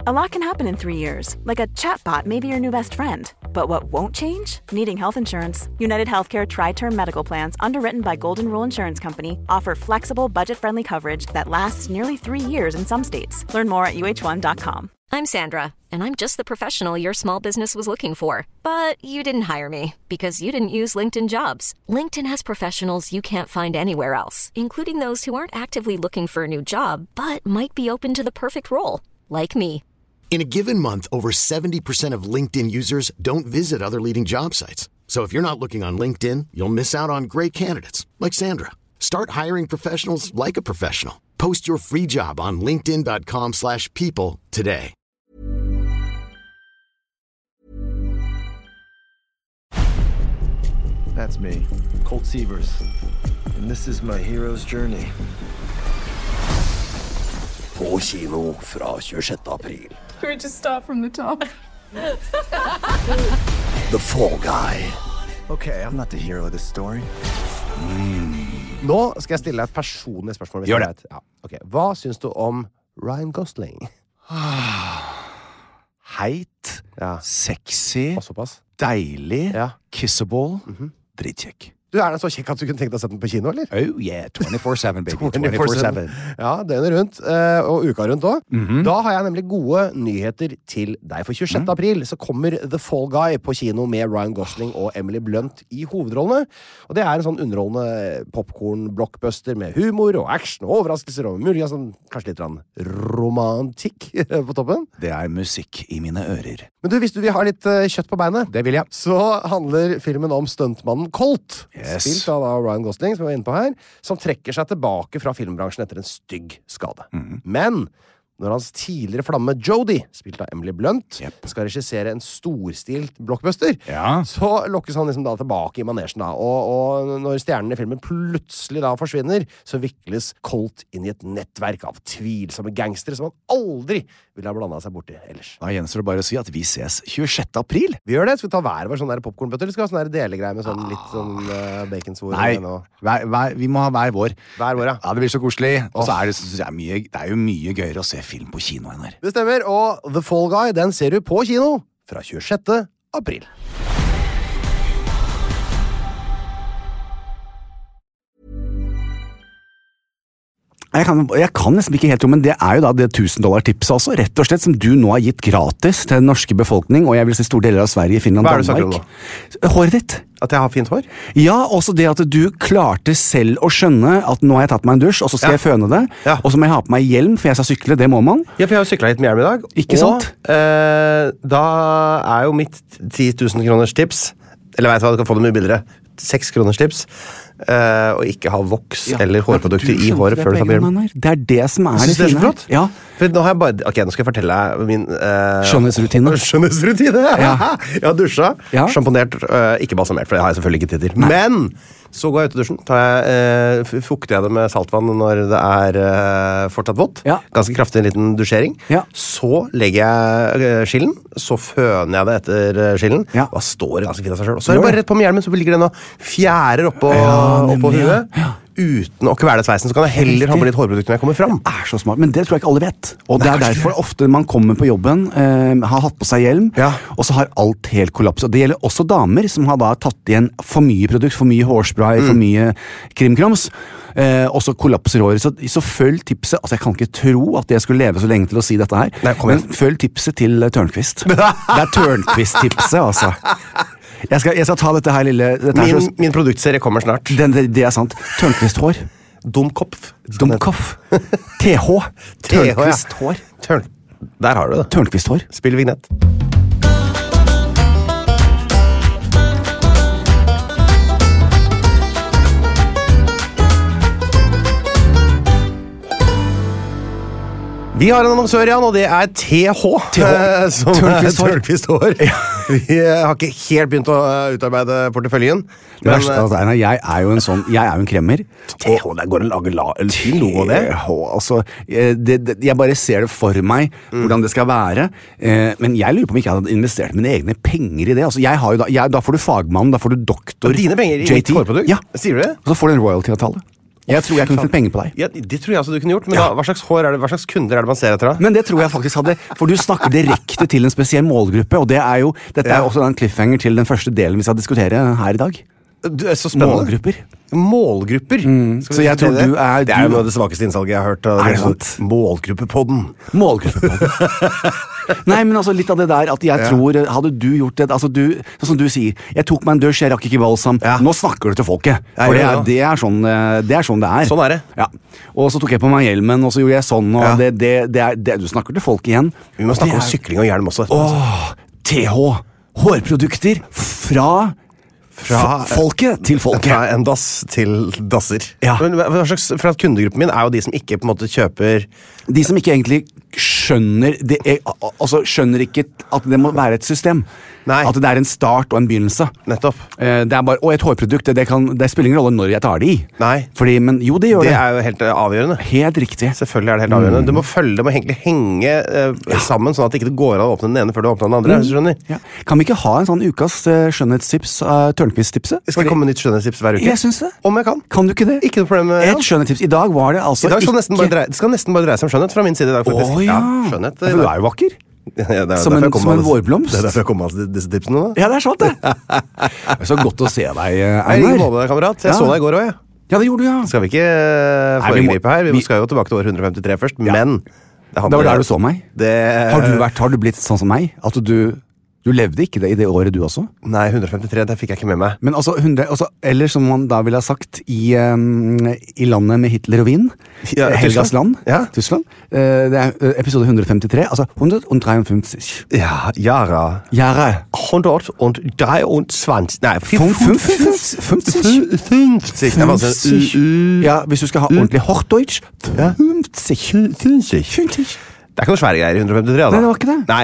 A lot can happen in 3 years, like a chatbot may be your new best friend. But what won't change? Needing health insurance. United Healthcare Tri-Term Medical Plans, underwritten by Golden Rule Insurance Company, offer flexible, budget-friendly coverage that lasts nearly 3 years in some states. Learn more at uh1.com. I'm Sandra, and I'm just the professional your small business was looking for. But you didn't hire me because you didn't use LinkedIn Jobs. LinkedIn has professionals you can't find anywhere else, including those who aren't actively looking for a new job, but might be open to the perfect role, like me. In a given month, over 70% of LinkedIn users don't visit other leading job sites. So if you're not looking on LinkedIn, you'll miss out on great candidates like Sandra. Start hiring professionals like a professional. Post your free job on linkedin.com/people today. That's me, Colt Sievers. And this is my hero's journey. På kino fra 26. april. Can we just start from the top? The Fall Guy. Okay, I'm not the hero of this story. Nå skal jeg stille deg et personlig spørsmål. Gjør det. Ja. Okay. Hva syns du om Ryan Gosling? Heit, sexy, deilig, kissable, dritkjekk. Du, er den så kjekk at du kunne tenkt deg å sette den på kino, eller? Oh yeah, 24/7, baby. 24/7. Ja, døgnet rundt, og uka rundt også. Da har jeg nemlig gode nyheter til deg. For 26. april så kommer The Fall Guy på kino med Ryan Gosling og Emily Blunt i hovedrollene. Og det er en sånn underholdende popcorn-blockbuster med humor og action og overraskelser og muligens sånn, kanskje litt romantikk på toppen. Det er musikk i mine ører. Men du, hvis du vil ha litt kjøtt på beinet, det vil jeg. Så handler filmen om stuntmannen Colt. Yes. Spilt av Ryan Gosling, som vi var inne på her, som trekker seg tilbake fra filmbransjen etter en stygg skade. Men når hans tidligere flamme Jodie, spilt av Emily Blunt, skal regissere en storstilt blockbuster, så lokkes han liksom da tilbake i manesjen da. Og når stjernene i filmen plutselig da forsvinner, så vikles Colt inn i et nettverk av tvilsomme gangstere som han aldri ville ha blandet seg borti ellers. Da gjenstår det bare å si at vi ses 26. april. Vi gjør det. Skal vi ta hver vår sånn der popcornbøtter, eller skal vi ha sånn der delegreie med sånn litt sånn baconsvor? Nei, vi må ha hver vår. Hver vår, ja. Ja, det blir så koselig. Og så er det er jo mye gøyere å se film på kinoen her. Det stemmer, og The Fall Guy, den ser du på kino fra 26. april. Jeg kan nesten ikke helt tro, men det er jo da det $1000-tipset også, rett og slett, som du nå har gitt gratis til den norske befolkning, og jeg vil si store deler av Sverige, Finland, Danmark. Hva er det du snakker om? Håret ditt. At jeg har fint hår? Ja, også det at du klarte selv å skjønne at nå har jeg tatt meg en dusj, og så skal jeg føne det, og så må jeg ha på meg hjelm, for jeg skal sykle, det må man. Ja, for jeg har syklet litt med hjelm i dag. Ikke sant? Da er jo mitt 10 000 kroners tips, eller vet du hva, du kan få det mye billigere, 6 kroners tips, og ikke ha voks eller hårprodukter i håret før du tar på hjelm. Det er det som er det fine. Ja. For nå har jeg bare, ok, nå skal jeg fortelle deg min skjønnhetsrutine. Ja. Jeg har dusja, sjamponert, ikke balsamert, for det har jeg selvfølgelig ikke tid til. Men så går jeg ut i dusjen, fukter jeg det med saltvann når det er fortsatt vått. Ganske kraftig en liten dusjering. Så legger jeg skillen, så føner jeg det etter skillen, og da står det ganske fint av seg selv. Og så er det bare rett på med hjelmen, så ligger den og fjærer oppå huet. Uten å kvele sveisen, så kan jeg heller ha på litt hårprodukter når jeg kommer fram. Det er så smart, men det tror jeg ikke alle vet. Og det er derfor ofte man kommer på jobben, har hatt på seg hjelm, og så har alt helt kollaps. Og det gjelder også damer som har da tatt igjen for mye produkt, for mye hårspray, for mye krimkrams, og så kollapser håret. Så følg tipset, altså jeg kan ikke tro at jeg skulle leve så lenge til å si dette her, men følg tipset til Tørnquist. Det er Tørnquist-tipset, altså. Jeg skal ta dette her lille... Min produktserie kommer snart. Det er sant. Tørnquist-hår. Dumkopf. TH. Tørnquist-hår. Der har du det. Tørnquist-hår. Spill vignett. Vi har en annonsør, Jan, og det er TH. Som Tørnquist Hår. Vi har ikke helt begynt å utarbeide porteføljen. Men jeg er jo en kremmer. TH, det går en fin logo, det. Altså, jeg bare ser det for meg, hvordan det skal være. Men jeg lurer på om jeg ikke hadde investert mine egne penger i det. Altså, da får du fagmann, da får du doktor. Og dine penger i mitt hårprodukt? Ja. Sier du det? Og så får du en royalty-avtale. Jeg tror jeg kunne fått penger på deg. Ja, det tror jeg også du kunne gjort, men da, hva slags kunder er det man ser etter da? Men det tror jeg faktisk hadde, for du snakker direkte til en spesiell målgruppe, og dette er jo også en cliffhanger til den første delen vi skal diskutere her i dag. Du er så spennende. Målgrupper? Så jeg tror du er... Det er jo noe av det svakeste innsalget jeg har hørt. Er det sant? Målgruppepodden. Nei, men altså litt av det der at jeg tror, hadde du gjort det, altså du, sånn som du sier, jeg tok meg en dusj, jeg rakk ikke balsam, nå snakker du til folket, for det er sånn det er. Sånn er det. Ja. Og så tok jeg på meg hjelmen, og så gjorde jeg sånn, og du snakker til folk igjen. Vi må snakke om sykling og hjelm også. TH, hårprodukter fra folket til folket. Fra en dass til dasser. Ja. Men fra kundegruppen min er jo de som ikke på en måte kjøper... De som ikke egentlig skjønner skjønner ikke at det må være et system. Nei. At det er en start og en begynnelse. Nettopp. Det er bare, og et hårprodukt, det spiller ingen rolle når jeg tar det i. Nei. Men jo, det gjør det. Det er jo helt avgjørende. Helt riktig. Selvfølgelig er det helt avgjørende. Det må egentlig henge sammen, sånn at det ikke går an å åpne den ene før du åpner den andre. Hvis du skjønner. Ja. Kan vi ikke ha en sånn ukas skjønnhetstips, Tørnquist-tipset? Skal det komme nytt skjønnhetstips hver uke? Jeg synes det. Om jeg kan. Kan du ikke det? Ikke noe problem. Et skjønnhetstips. I dag var det altså I dag skal nesten bare dreie seg om skjønnhet fra min side i dag, faktisk. Ja. Skjønnhet. For du er jo vakker. Som en vårblomst. Det er derfor jeg kommer med disse tipsene da. Ja, det er sant det. Det er så godt å se deg, Einar. I like måte, kamerat. Jeg så deg i går også, jeg. Ja, det gjorde du, ja. Skal vi ikke foregripe her? Vi skal jo tilbake til år 153 først, men... Det var der du så meg. Har du blitt sånn som meg? At du levde ikke det i det året du også? Nei, 153, det fikk jeg ikke med meg. Men altså, eller som man da ville ha sagt i landet med Hitler og Wien, Helgas land, Tyskland, det er episode 153, altså 153. Ja, Jara. 123. Nei, 50. Ja, hvis du skal ha ordentlig Hochdeutsch, 50. Det er ikke noe svære greier i 153, altså. Nei, det var ikke det. Nei,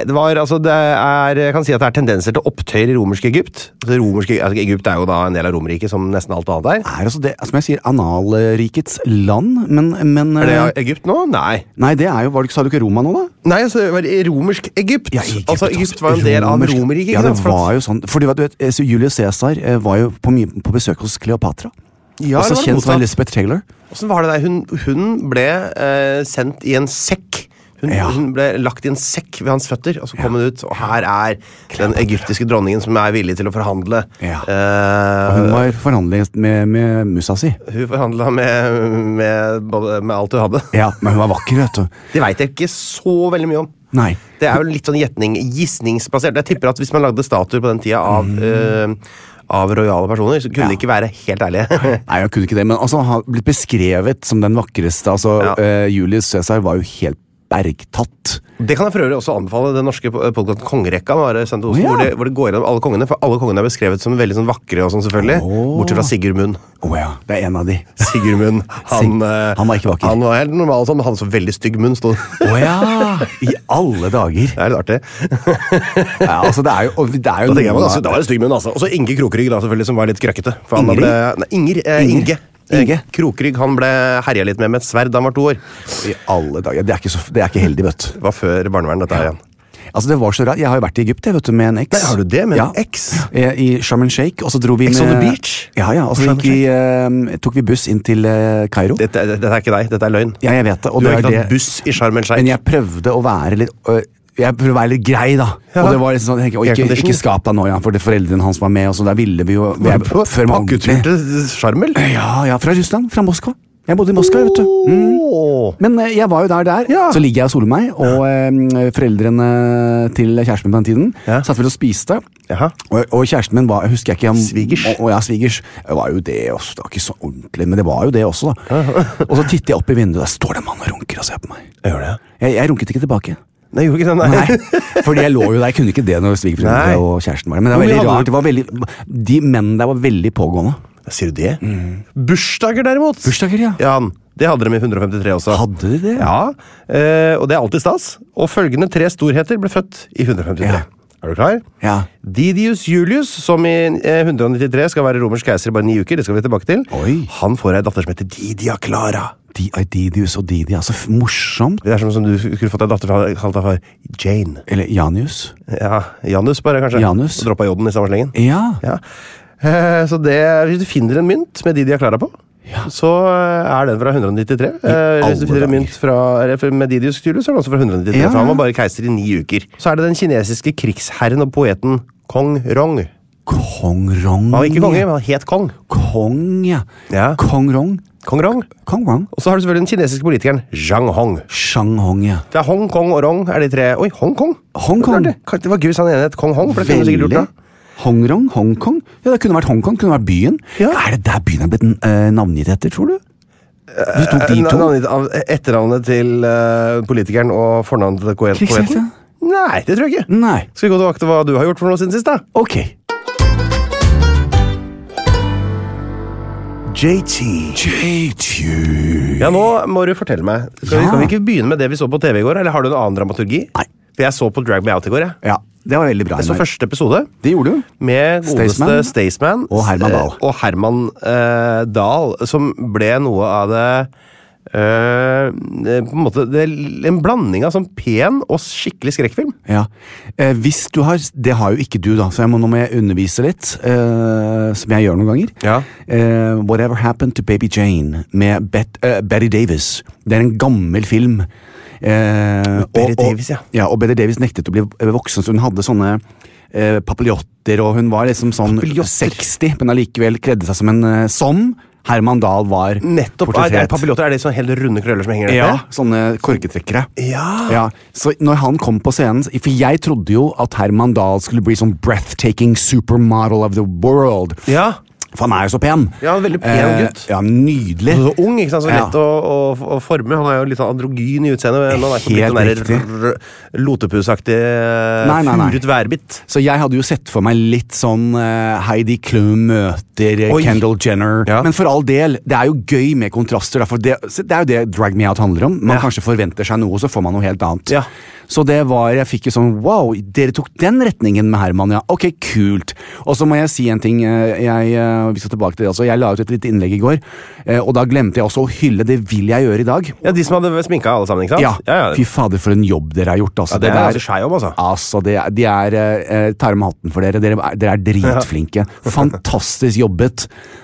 jeg kan si at det er tendenser til opptøyer i romerske Egypt. Egypt er jo da en del av Romerriket, som nesten alt annet er. Er altså det, som jeg sier, analrikets land, men er det Egypt nå? Nei. Nei, det er jo, sa du ikke Roma nå da? Nei, altså, det var romersk Egypt. Ja, Egypt var en del av Romerriket. Ja, det var jo sånn, fordi du vet, Julius Caesar var jo på besøk hos Kleopatra. Ja, også kjent som Elizabeth Taylor. Hvordan var det der? Hun ble sendt i en sekk. Hun ble lagt i en sekk ved hans føtter, og så kom hun ut, og her er den egyptiske dronningen som er villig til å forhandle. Og hun var forhandlet med musa si. Hun forhandlet med alt hun hadde. Ja, men hun var vakker, vet du. Det vet jeg ikke så veldig mye om. Nei. Det er jo litt sånn gissningsbasert. Jeg tipper at hvis man lagde statuer på den tida av rojale personer, så kunne de ikke være helt ærlige. Nei, jeg kunne ikke det, men altså, han har blitt beskrevet som den vakreste, Julius Caesar var jo helt bergtatt. Det kan jeg for øvrig også anbefale den norske podcasten Kongerekka, hvor det går gjennom alle kongene, for alle kongene er beskrevet som veldig sånn vakre og sånn selvfølgelig, bortsett fra Sigurd Munn. Det er en av de. Sigurd Munn, han var ikke vakker. Han var helt normal, han hadde så veldig stygg munn, stod. I alle dager. Det er litt artig. Ja, altså det er jo da var det stygg munn, altså. Og så Inge Krokrygg da, selvfølgelig, som var litt krøkkete. Inge Krokrygg, han ble herja litt med et sverd da han var 2 år. I alle dager, det er ikke heldig, vet du. Det var før barnevern, dette her igjen. Altså, det var så rart. Jeg har jo vært i Egypt, vet du, med en eks. Nei, har du det? Med en eks? I Sharm el Sheikh, og så dro vi Ex on the beach? Ja, og så tok vi buss inn til Kairo. Dette er ikke deg, dette er løgn. Ja, jeg vet det. Du har ikke tatt buss i Sharm el Sheikh. Men jeg prøvde å være litt grei, da. Og det var liksom sånn, ikke skap deg nå, for foreldrene hans var med, og så der ville vi jo... Pakketur til Sharm el? Ja, fra Russland, fra Moskva. Jeg bodde i Moskva, vet du. Men jeg var jo der. Så ligger jeg og soler meg, og foreldrene til kjæresten min på den tiden satt vel og spiste. Og kjæresten min var, jeg husker ikke Svigers. Svigers. Det var jo det også, det var ikke så ordentlig, men det var jo det også da. Og så titter jeg opp i vinduet, der står det en mann og runker og ser på meg. Jeg gjør det. Jeg runket ikke tilbake. Nei, jeg gjorde ikke det, nei. Fordi jeg lå jo der, jeg kunne ikke det når svigerforeldre og kjæresten var der. Men det var veldig rart, de mennene der var veldig pågående. Sier du det? Bursdager derimot. Bursdager, ja. Jan, det hadde de i 153 også. Hadde de det? Ja, og det er alltid stas. Og følgende 3 storheter ble født i 153. Ja. Er du klar? Ja. Didius Julius, som i 193 skal være romersk keiser i bare 9 uker, det skal vi tilbake til. Oi. Han får en datter som heter Didia Clara. Didius og Didi, altså morsomt. Det er som du skulle fått en datter kalt deg for Jane. Eller Janus. Ja, Janus bare kanskje. Janus. Og droppa J-en i samme slengen. Ja. Så hvis du finner en mynt med Didia Clara på, så den fra 193. Hvis du finner en mynt med Didius Stylus, så den også fra 193, for han var bare keiser i 9 uker. Så det den kinesiske krigsherren og poeten Kong Rong. Kong Rong? Han var ikke konge, men han het Kong. Kong, ja. Kong Rong? Kong Rong. Og så har du selvfølgelig den kinesiske politikeren Zhang Hong. Zhang Hong, ja. Det Hong Kong og Rong de 3. Oi, Hong Kong? Hong Kong? Det var gøy hvis han ene het Kong Hong, for det kunne du sikkert gjort da. Hong Rong, Hong Kong? Ja, det kunne vært Hong Kong, det kunne vært byen. Ja. Det der byen blitt navngitt etter, tror du? Du tok de to? Etternavnet til politikeren og fornavnet til poeten? Nei, det tror jeg ikke. Nei. Skal vi gå tilbake til hva du har gjort for noe siden sist da? Ok. JT. Ja, nå må du fortelle meg. Kan vi ikke begynne med det vi så på TV i går, eller har du en annen dramaturgi? Nei. For jeg så på Drag Me Out i går, jeg. Ja, det var veldig bra. Jeg så første episode. Det gjorde du. Med godeste Staysman. Og Herman Dahl. Og Herman Dahl, som ble noe av det på en måte en blanding av sånn pen og skikkelig skrekkfilm. Ja. Hvis du har, det har jo ikke du da, så nå må jeg undervise litt, som jeg gjør noen ganger. Ja. Whatever Happened to Baby Jane med Bette Davis. Det en gammel film. Bette Davis, ja. Ja, og Bette Davis nektet å bli voksen, så hun hadde sånne papiljotter, og hun var liksom sånn 60, men allikevel kledde seg som som Herman Dahl var. Nettopp, papiljotter det sånne helt runde krøller som henger nede? Ja, sånne korketrekkere. Ja. Så når han kom på scenen, for jeg trodde jo at Herman Dahl skulle bli sånn breathtaking supermodel of the world. Ja. For han jo så pen. Ja, veldig pen gutt. Ja, nydelig. Så ung, ikke sant? Så lett å forme. Han jo litt sånn androgyn i utseendet. Han ikke blitt den der lotepusaktige furet værbitt. Så jeg hadde jo sett for meg litt sånn Heidi Klum møter Kendall Jenner. Ja. Men for all del, det jo gøy med kontraster. Det jo det Drag Me Out handler om. Man kanskje forventer seg noe, så får man noe helt annet. Ja. Så jeg fikk jo sånn, wow, dere tok den retningen med Herman, ja. Ok, kult. Og så må jeg si en ting, vi skal tilbake til det også. Jeg la ut et lite innlegg i går, og da glemte jeg også å hylle. Det vil jeg gjøre i dag. Ja, de som hadde sminket alle sammen, ikke sant? Ja. Fy fader, for en jobb dere har gjort. Altså. Ja, det ganske skjei om, altså. Altså, de tar med hatten for dere. Dere dritflinke. Fantastisk jobbet.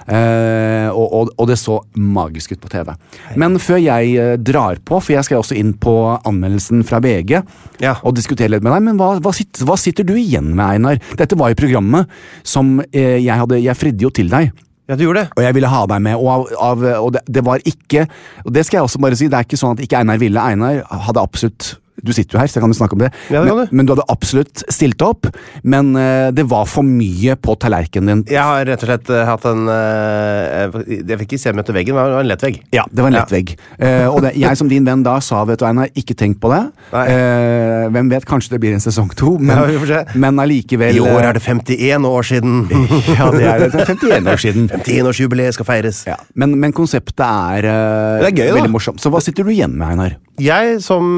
Og det så magisk ut på TV. Men før jeg drar på, for jeg skal også inn på anmeldelsen fra VG, og diskutere litt med deg, men hva sitter du igjen med, Einar? Dette var jo programmet som jeg fridde jo til deg. Ja, du gjorde det. Og jeg ville ha deg med, og det var ikke, og det skal jeg også bare si, det ikke sånn at ikke Einar ville. Einar hadde absolutt, du sitter jo her, så jeg kan jo snakke om det, men du hadde absolutt stilt opp, men det var for mye på tallerkenen din. Jeg har rett og slett hatt jeg fikk ikke se meg til veggen, det var en lett vegg. Ja, det var en lett vegg. Og jeg som din venn da sa, vet du Einar, ikke tenk på det. Hvem vet, kanskje det blir en sesong 2, men allikevel... I år det 51 år siden. Ja, det 51 år siden. 51-årsjubileet skal feires. Ja, men konseptet det gøy, veldig morsomt. Så hva sitter du igjen med, Einar? Jeg, som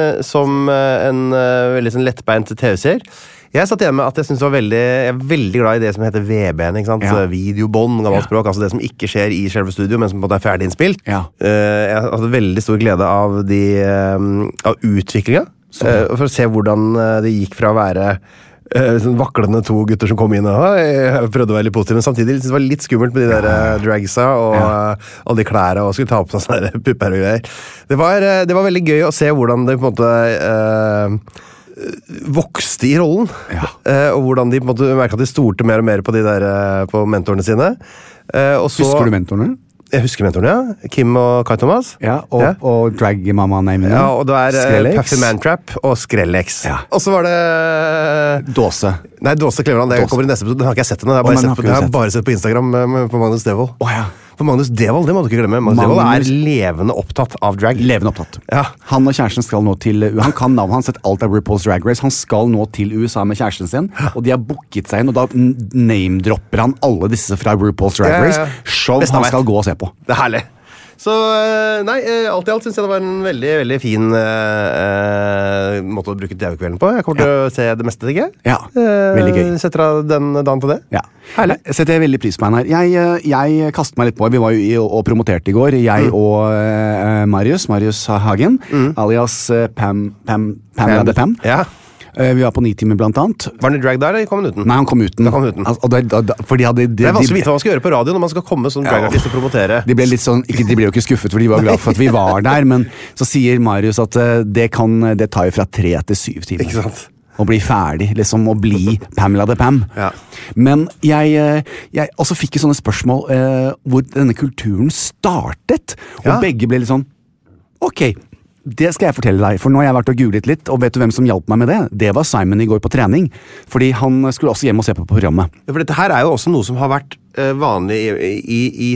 en veldig sånn lettbeint TV-seer, jeg satt igjen med at jeg er veldig glad i det som heter VB-en, ikke sant? Ja. Videobånd, gammelt språk, altså det som ikke skjer i selve studio, men som på en måte ferdig innspilt. Ja. Jeg hadde veldig stor glede av av utviklingen, for å se hvordan det gikk fra å være sånn vaklende 2 gutter som kom inn og jeg prøvde å være litt positiv, men samtidig det var litt skummelt med de der dragsa og alle de klærne og skulle ta på sånne pupper og greier. Det var veldig gøy å se hvordan det på en måte vokste i rollen, og hvordan de på en måte merket at de stolte mer og mer på på mentorene sine. Husker du mentorene? Jeg husker mentorene, Kim og Kai Thomas. Ja, og Drag-mamma-namene. Ja, og det Puffy Mantrap og Skrellex. Ja. Og så var det... Dåse. Nei, Dåse Kleveland, det kommer i neste episode. Den har ikke jeg sett ennå. Jeg har bare sett på Instagram på Magnus Devold. For Magnus Devold, det må du ikke glemme. Magnus Devold levende opptatt av drag. Levende opptatt. Ja. Han og kjæresten skal nå til... Han kan navnet, han har sett alt av RuPaul's Drag Race. Han skal nå til USA med kjæresten sin, og de har booket seg inn, og da name-dropper han alle disse fra RuPaul's Drag Race. Show han skal gå og se på. Det herlig. Så nei, alt i alt synes jeg det var en veldig, veldig fin måte å bruke TV-kvelden på. Jeg kommer til å se det meste, ikke? Ja, veldig gøy. Setter av den dagen til det? Ja. Herlig. Setter jeg veldig pris på henne her. Jeg kastet meg litt på, vi var jo og promoterte i går, jeg og Marius Hagen, alias Pam. Ja. Vi var på Nitimen blant annet. Var han i drag der, eller kom han uten? Nei, han kom uten. For det er vanskelig å vite hva man skal gjøre på radio når man skal komme som dragartist og promotere. De ble litt sånn, de ble jo ikke skuffet, for de var glad for at vi var der, men så sier Marius at det tar jo fra 3 til 7 timer. Ikke sant? Å bli ferdig, liksom, å bli Pamela the Pam. Ja. Men jeg også fikk jeg sånne spørsmål hvor denne kulturen startet, og begge ble litt sånn, ok, det skal jeg fortelle deg, for nå har jeg vært og googlet litt, og vet du hvem som hjalp meg med det? Det var Simon i går på trening, fordi han skulle også hjem og se på programmet. Ja, for dette her er jo også noe som har vært vanlig i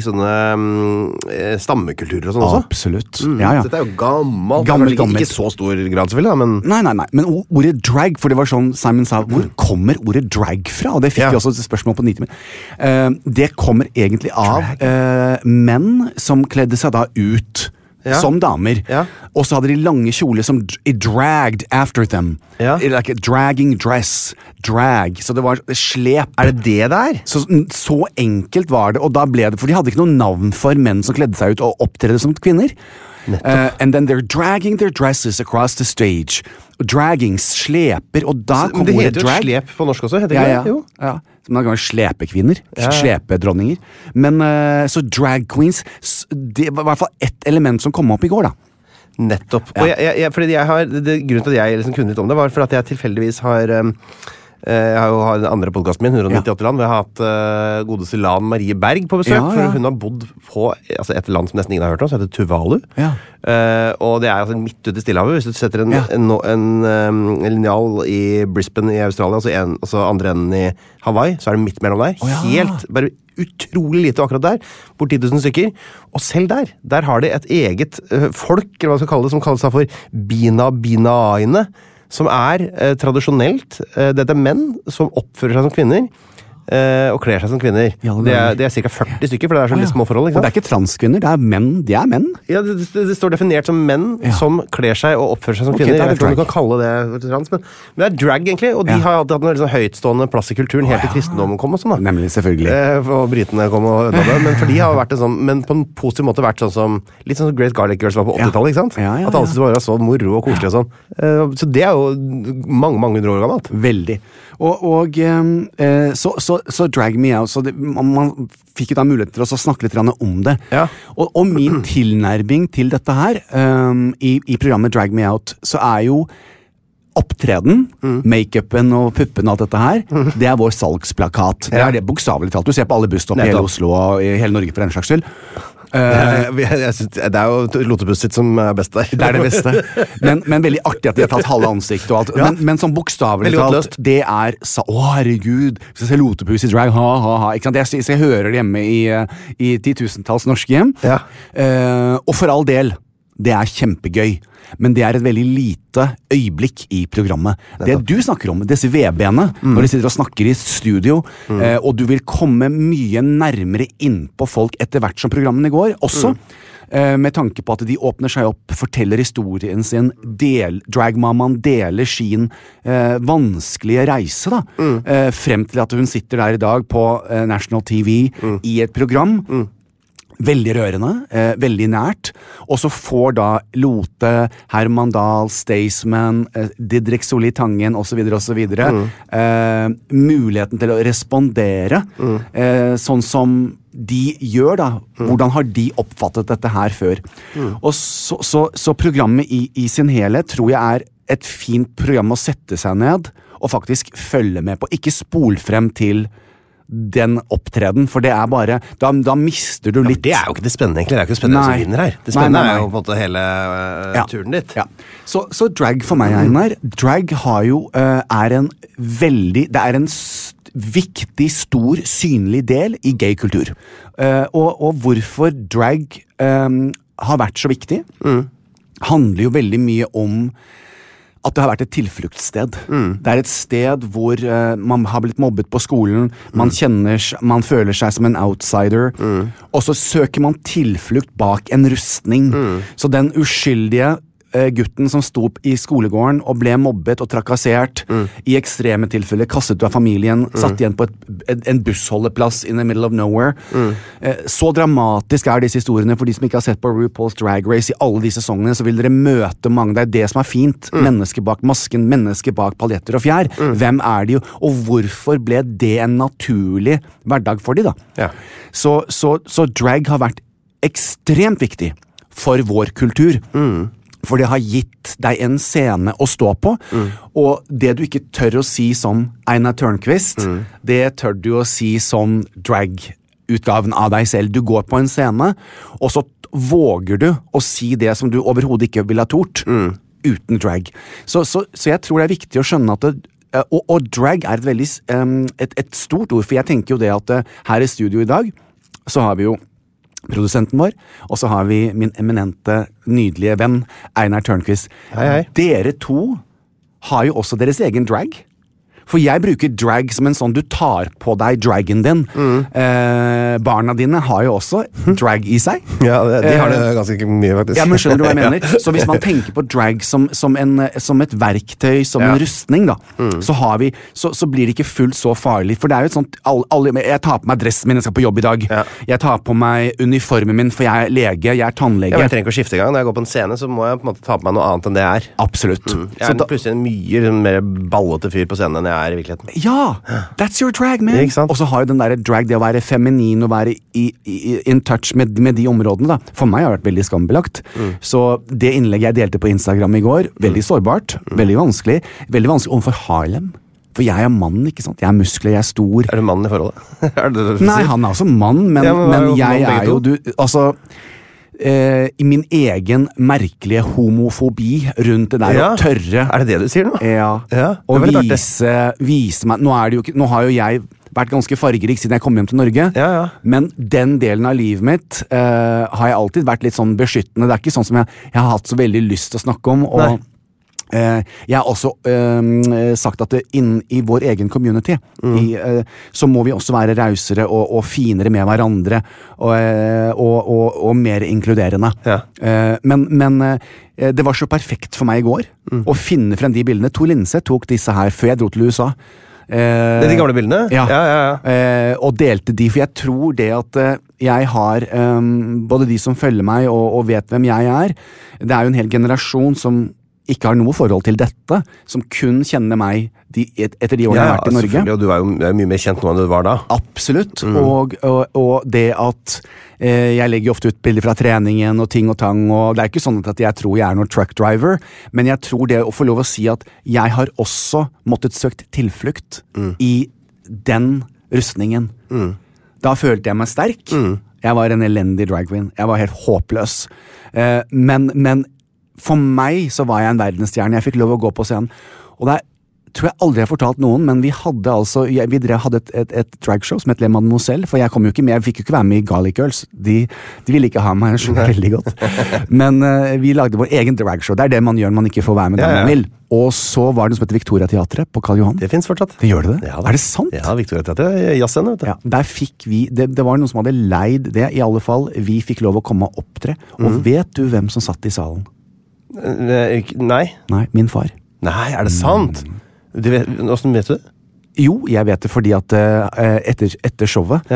sånne stammekulturer og sånn også. Absolutt. Ja. Dette er jo gammelt. Ikke så stor grad selvfølgelig, men... Nei, men ordet drag, for det var sånn Simon sa, hvor kommer ordet drag fra? Og det fikk jeg også et spørsmål på Nitimen. Det kommer egentlig av menn som kledde seg da ut som damer. Og så hadde de lange kjoler som dragged after them. Like a dragging dress. Drag. Så det var slep. Er det der? Så enkelt var det, og da ble det, for de hadde ikke noe navn for menn som kledde seg ut og opptredde som kvinner. And then they're dragging their dresses across the stage. Dragging, sleper, og da kom det heter jo slep på norsk også, heter det ikke? Ja. Som man kan slepekvinner, slepedronninger. Men så drag queens, det var i hvert fall ett element som kom opp i går, da. Nettopp. Og grunnen til at jeg liksom kunne litt om det, var for at jeg tilfeldigvis har... Jeg har jo den andre podcasten min, 198 land. Vi har hatt godeste Lan Marie Berg på besøk, for hun har bodd på et land som nesten ingen har hørt om, som heter Tuvalu. Og det er altså midt ute i Stillehavet. Hvis du setter en linjal i Brisbane i Australia, og så andre enden i Hawaii, så er det midt mellom der. Helt, bare utrolig lite akkurat der. Bort 10 000 stykker. Og selv der har de et eget folk, eller hva skal kalle det, som kalles for Bina-Binaene, som er tradisjonelt, dette er menn som oppfører seg som kvinner, og kler seg som kvinner. Det er cirka 40 stykker, for det er så litt små forhold, ikke sant? Og det er ikke transkvinner, det er menn. Ja, det står definert som menn som kler seg og oppfører seg som kvinner. Jeg vet ikke om du kan kalle det trans, men det er drag egentlig, og de har alltid hatt en sånn høytstående plass i kulturen, helt til kristendommen kom og sånn da. Nemlig, selvfølgelig. Og britene kom og ødela det, men for de har vært en sånn, men på en positiv måte vært sånn som, litt sånn som Great Garlic Girls var på 80-tallet, ikke sant? At alle synes det var så moro og koselig og sånn. Så det er jo mange hundre år gammelt. Veldig. Så Drag Me Out, så man fikk jo da mulighet til å snakke litt om det. Og min tilnærming til dette her, i programmet Drag Me Out, så er jo opptreden, make-upen og puppen og alt dette her, det er vår salgsplakat. Det er det bokstavelig talt. Du ser på alle busstopp i hele Oslo og i hele Norge for den slags skyld. Det er jo Lotebuss sitt som er best der. Det er det beste. Men veldig artig at de har tatt halve ansiktet og alt. Men som bokstavelig talt, det er herregud, skal se Lotebuss i drag, ikke sant? Jeg hører det hjemme i 10 000-talls norske hjem. Og for all del, det er kjempegøy, men det er et veldig lite øyeblikk i programmet. Det du snakker om, disse VB-ene, når de sitter og snakker i studio, og du vil komme mye nærmere inn på folk etter hvert som programmene går, også med tanke på at de åpner seg opp, forteller historien sin, dragmammaen deler sin vanskelige reise da, frem til at hun sitter der i dag på National TV i et program, veldig rørende, veldig nært, og så får da Lote, Herman Dahl, Staysman, Didrik Solli Tangen, og så videre, muligheten til å respondere, sånn som de gjør da, hvordan har de oppfattet dette her før? Og så programmet i sin helhet tror jeg er et fint program å sette seg ned, og faktisk følge med på, ikke spol frem til den opptreden, for det er bare da mister du litt. Det er jo ikke det spennende egentlig, det er ikke det spennende som vinner her. Det spennende er jo på en måte hele turen ditt. Så drag for meg, Einar, drag har jo, det er en viktig, stor, synlig del i gay kultur. Og hvorfor drag har vært så viktig, handler jo veldig mye om at det har vært et tilfluktssted. Det er et sted hvor man har blitt mobbet på skolen, man føler seg som en outsider, og så søker man tilflukt bak en rustning. Så den uskyldige gutten som sto I skolegården og ble mobbet og trakassert, I ekstreme tilfeller, kastet ut av familien, satt igjen på en bussholdeplass in the middle of nowhere. Så dramatisk disse historiene, for de som ikke har sett på RuPaul's Drag Race I alle de sesongene, så vil dere møte mange, det det som fint, mennesker bak masken, mennesker bak paljetter og fjær. Hvem de, og hvorfor ble det en naturlig hverdag for de da? Ja. Så drag har vært ekstremt viktig for vår kultur. For det har gitt deg en scene å stå på, og det du ikke tør å si som Einar Tørnquist, det tør du å si som drag-utgaven av deg selv. Du går på en scene, og så våger du å si det som du overhodet ikke ville ha tort, uten drag. Så jeg tror det viktig å skjønne at og drag et veldig et stort ord, for jeg tenker jo det at her I studio I dag, så har vi jo produsenten vår, og så har vi min eminente, nydelige venn, Einar Tørnquist. Hei. Dere to har jo også deres egen drag. For jeg bruker drag som en sånn, du tar på deg dragen din. Barna dine har jo også drag I seg. Ja, de har det ganske mye faktisk. Ja, men skjønner du hva jeg mener? Så hvis man tenker på drag som et verktøy, som en rustning da, så blir det ikke fullt så farlig. For det jo et sånt, jeg tar på meg dressen min, jeg skal på jobb I dag. Jeg tar på meg uniformen min, for jeg lege, jeg tannlege. Jeg trenger ikke å skifte gang. Når jeg går på en scene, så må jeg på en måte ta på meg noe annet enn det jeg Absolutt. Jeg plutselig en mye mer ballete fyr på scenen enn jeg I virkeligheten. Ja, that's your drag, man. Og så har jo den der drag, det å være feminin og være in touch med de områdene da. For meg har det vært veldig skambelagt. Så det innlegget jeg delte på Instagram I går, veldig sårbart, veldig vanskelig overfor Harlem. For jeg mannen, ikke sant? Jeg muskler, jeg stor. Du mannen I forholdet? Nei, han også mann, men jeg jo du, altså I min egen merkelige homofobi rundt det der å tørre det det du sier nå? Ja, og vise meg nå har jo jeg vært ganske fargerik siden jeg kom hjem til Norge men den delen av livet mitt har jeg alltid vært litt sånn beskyttende det ikke sånn som jeg har hatt så veldig lyst til å snakke om og jeg har også sagt at I vår egen community så må vi også være rausere og finere med hverandre og mer inkluderende men det var så perfekt for meg I går å finne frem de bildene Tor Lindseth tok disse her før jeg dro til USA det de gamle bildene? Ja. Og delte de, for jeg tror det at jeg har både de som følger meg og vet hvem jeg det jo en hel generasjon som ikke har noe forhold til dette, som kun kjenner meg etter de årene jeg har vært I Norge. Og du jo mye mer kjent nå enn du var da. Absolutt, og det at jeg legger jo ofte ut bilder fra treningen og ting og tang, og det ikke sånn at jeg tror jeg noen truck driver, men jeg tror det å få lov å si at jeg har også måttet søkt tilflukt I den rustningen. Da følte jeg meg sterk. Jeg var en elendig drag queen. Jeg var helt håpløs. Men for meg så var jeg en verdensstjerne. Jeg fikk lov å gå på scenen. Og det tror jeg aldri jeg har fortalt noen, men vi hadde et dragshow som het Le Mademoiselle, for jeg kom jo ikke med, jeg fikk jo ikke være med I Garlic Girls. De ville ikke ha meg, jeg skjønner veldig godt. Men vi lagde vår egen dragshow. Det det man gjør når man ikke får være med den man vil. Og så var det noe som heter Victoria Teatret på Karl Johan. Det finnes fortsatt. Det gjør det? Ja, det sant? Ja, Victoria Teatret, jazzscene, vet du. Ja, der fikk vi, det var noen som hadde leid det, I alle fall. Vi fikk lov å komme og opptre. Og vet du hvem som satt I salen? Nei. Nei, min far. Nei, det sant? Hvordan vet du det? Jo, jeg vet det fordi at etter showet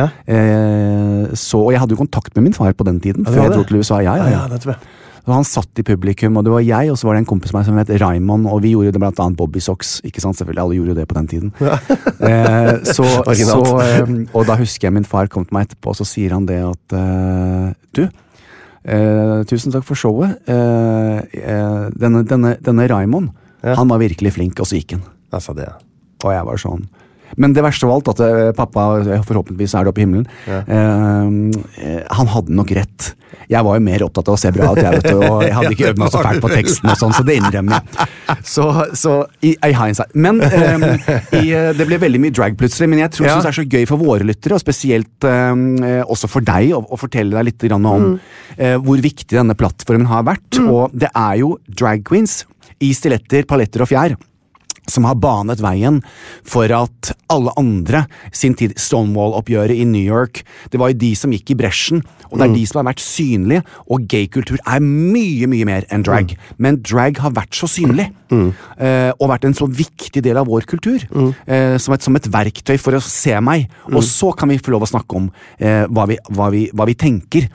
og jeg hadde jo kontakt med min far på den tiden før jeg dro til USA, ja. Og han satt I publikum, og det var jeg, og så var det en kompis med meg som het Raymond, og vi gjorde det blant annet Bobby Socks, ikke sant? Selvfølgelig, alle gjorde det på den tiden. Og da husker jeg min far kom til meg etterpå, og så sier han det at du, tusen takk for showet. Denne Raymond, han var virkelig flink, og så gikk han. Altså det, Og jeg var sånn. Men det verste av alt, at pappa, forhåpentligvis det oppe I himmelen, han hadde nok rett. Jeg var jo mer opptatt av å se bra ut, og jeg hadde ikke øvd meg så fælt på teksten og sånn, så det innrømmer jeg. Så I hindsight. Men det ble veldig mye drag plutselig, men jeg tror det så gøy for våre lyttere, og spesielt også for deg, å fortelle deg litt om hvor viktig denne plattformen har vært, og det jo drag queens I stiletter, paletter og fjær, som har banet veien for at alle andre sin tid, Stonewall-oppgjøret i New York, det var jo de som gikk i bresjen, og det er de som har vært synlige, og gaykultur er mye, mye mer enn drag. Men drag har vært så synlig, og vært en så viktig del av vår kultur, som et verktøy for å se meg, og så kan vi få lov å snakke om hva vi tenker.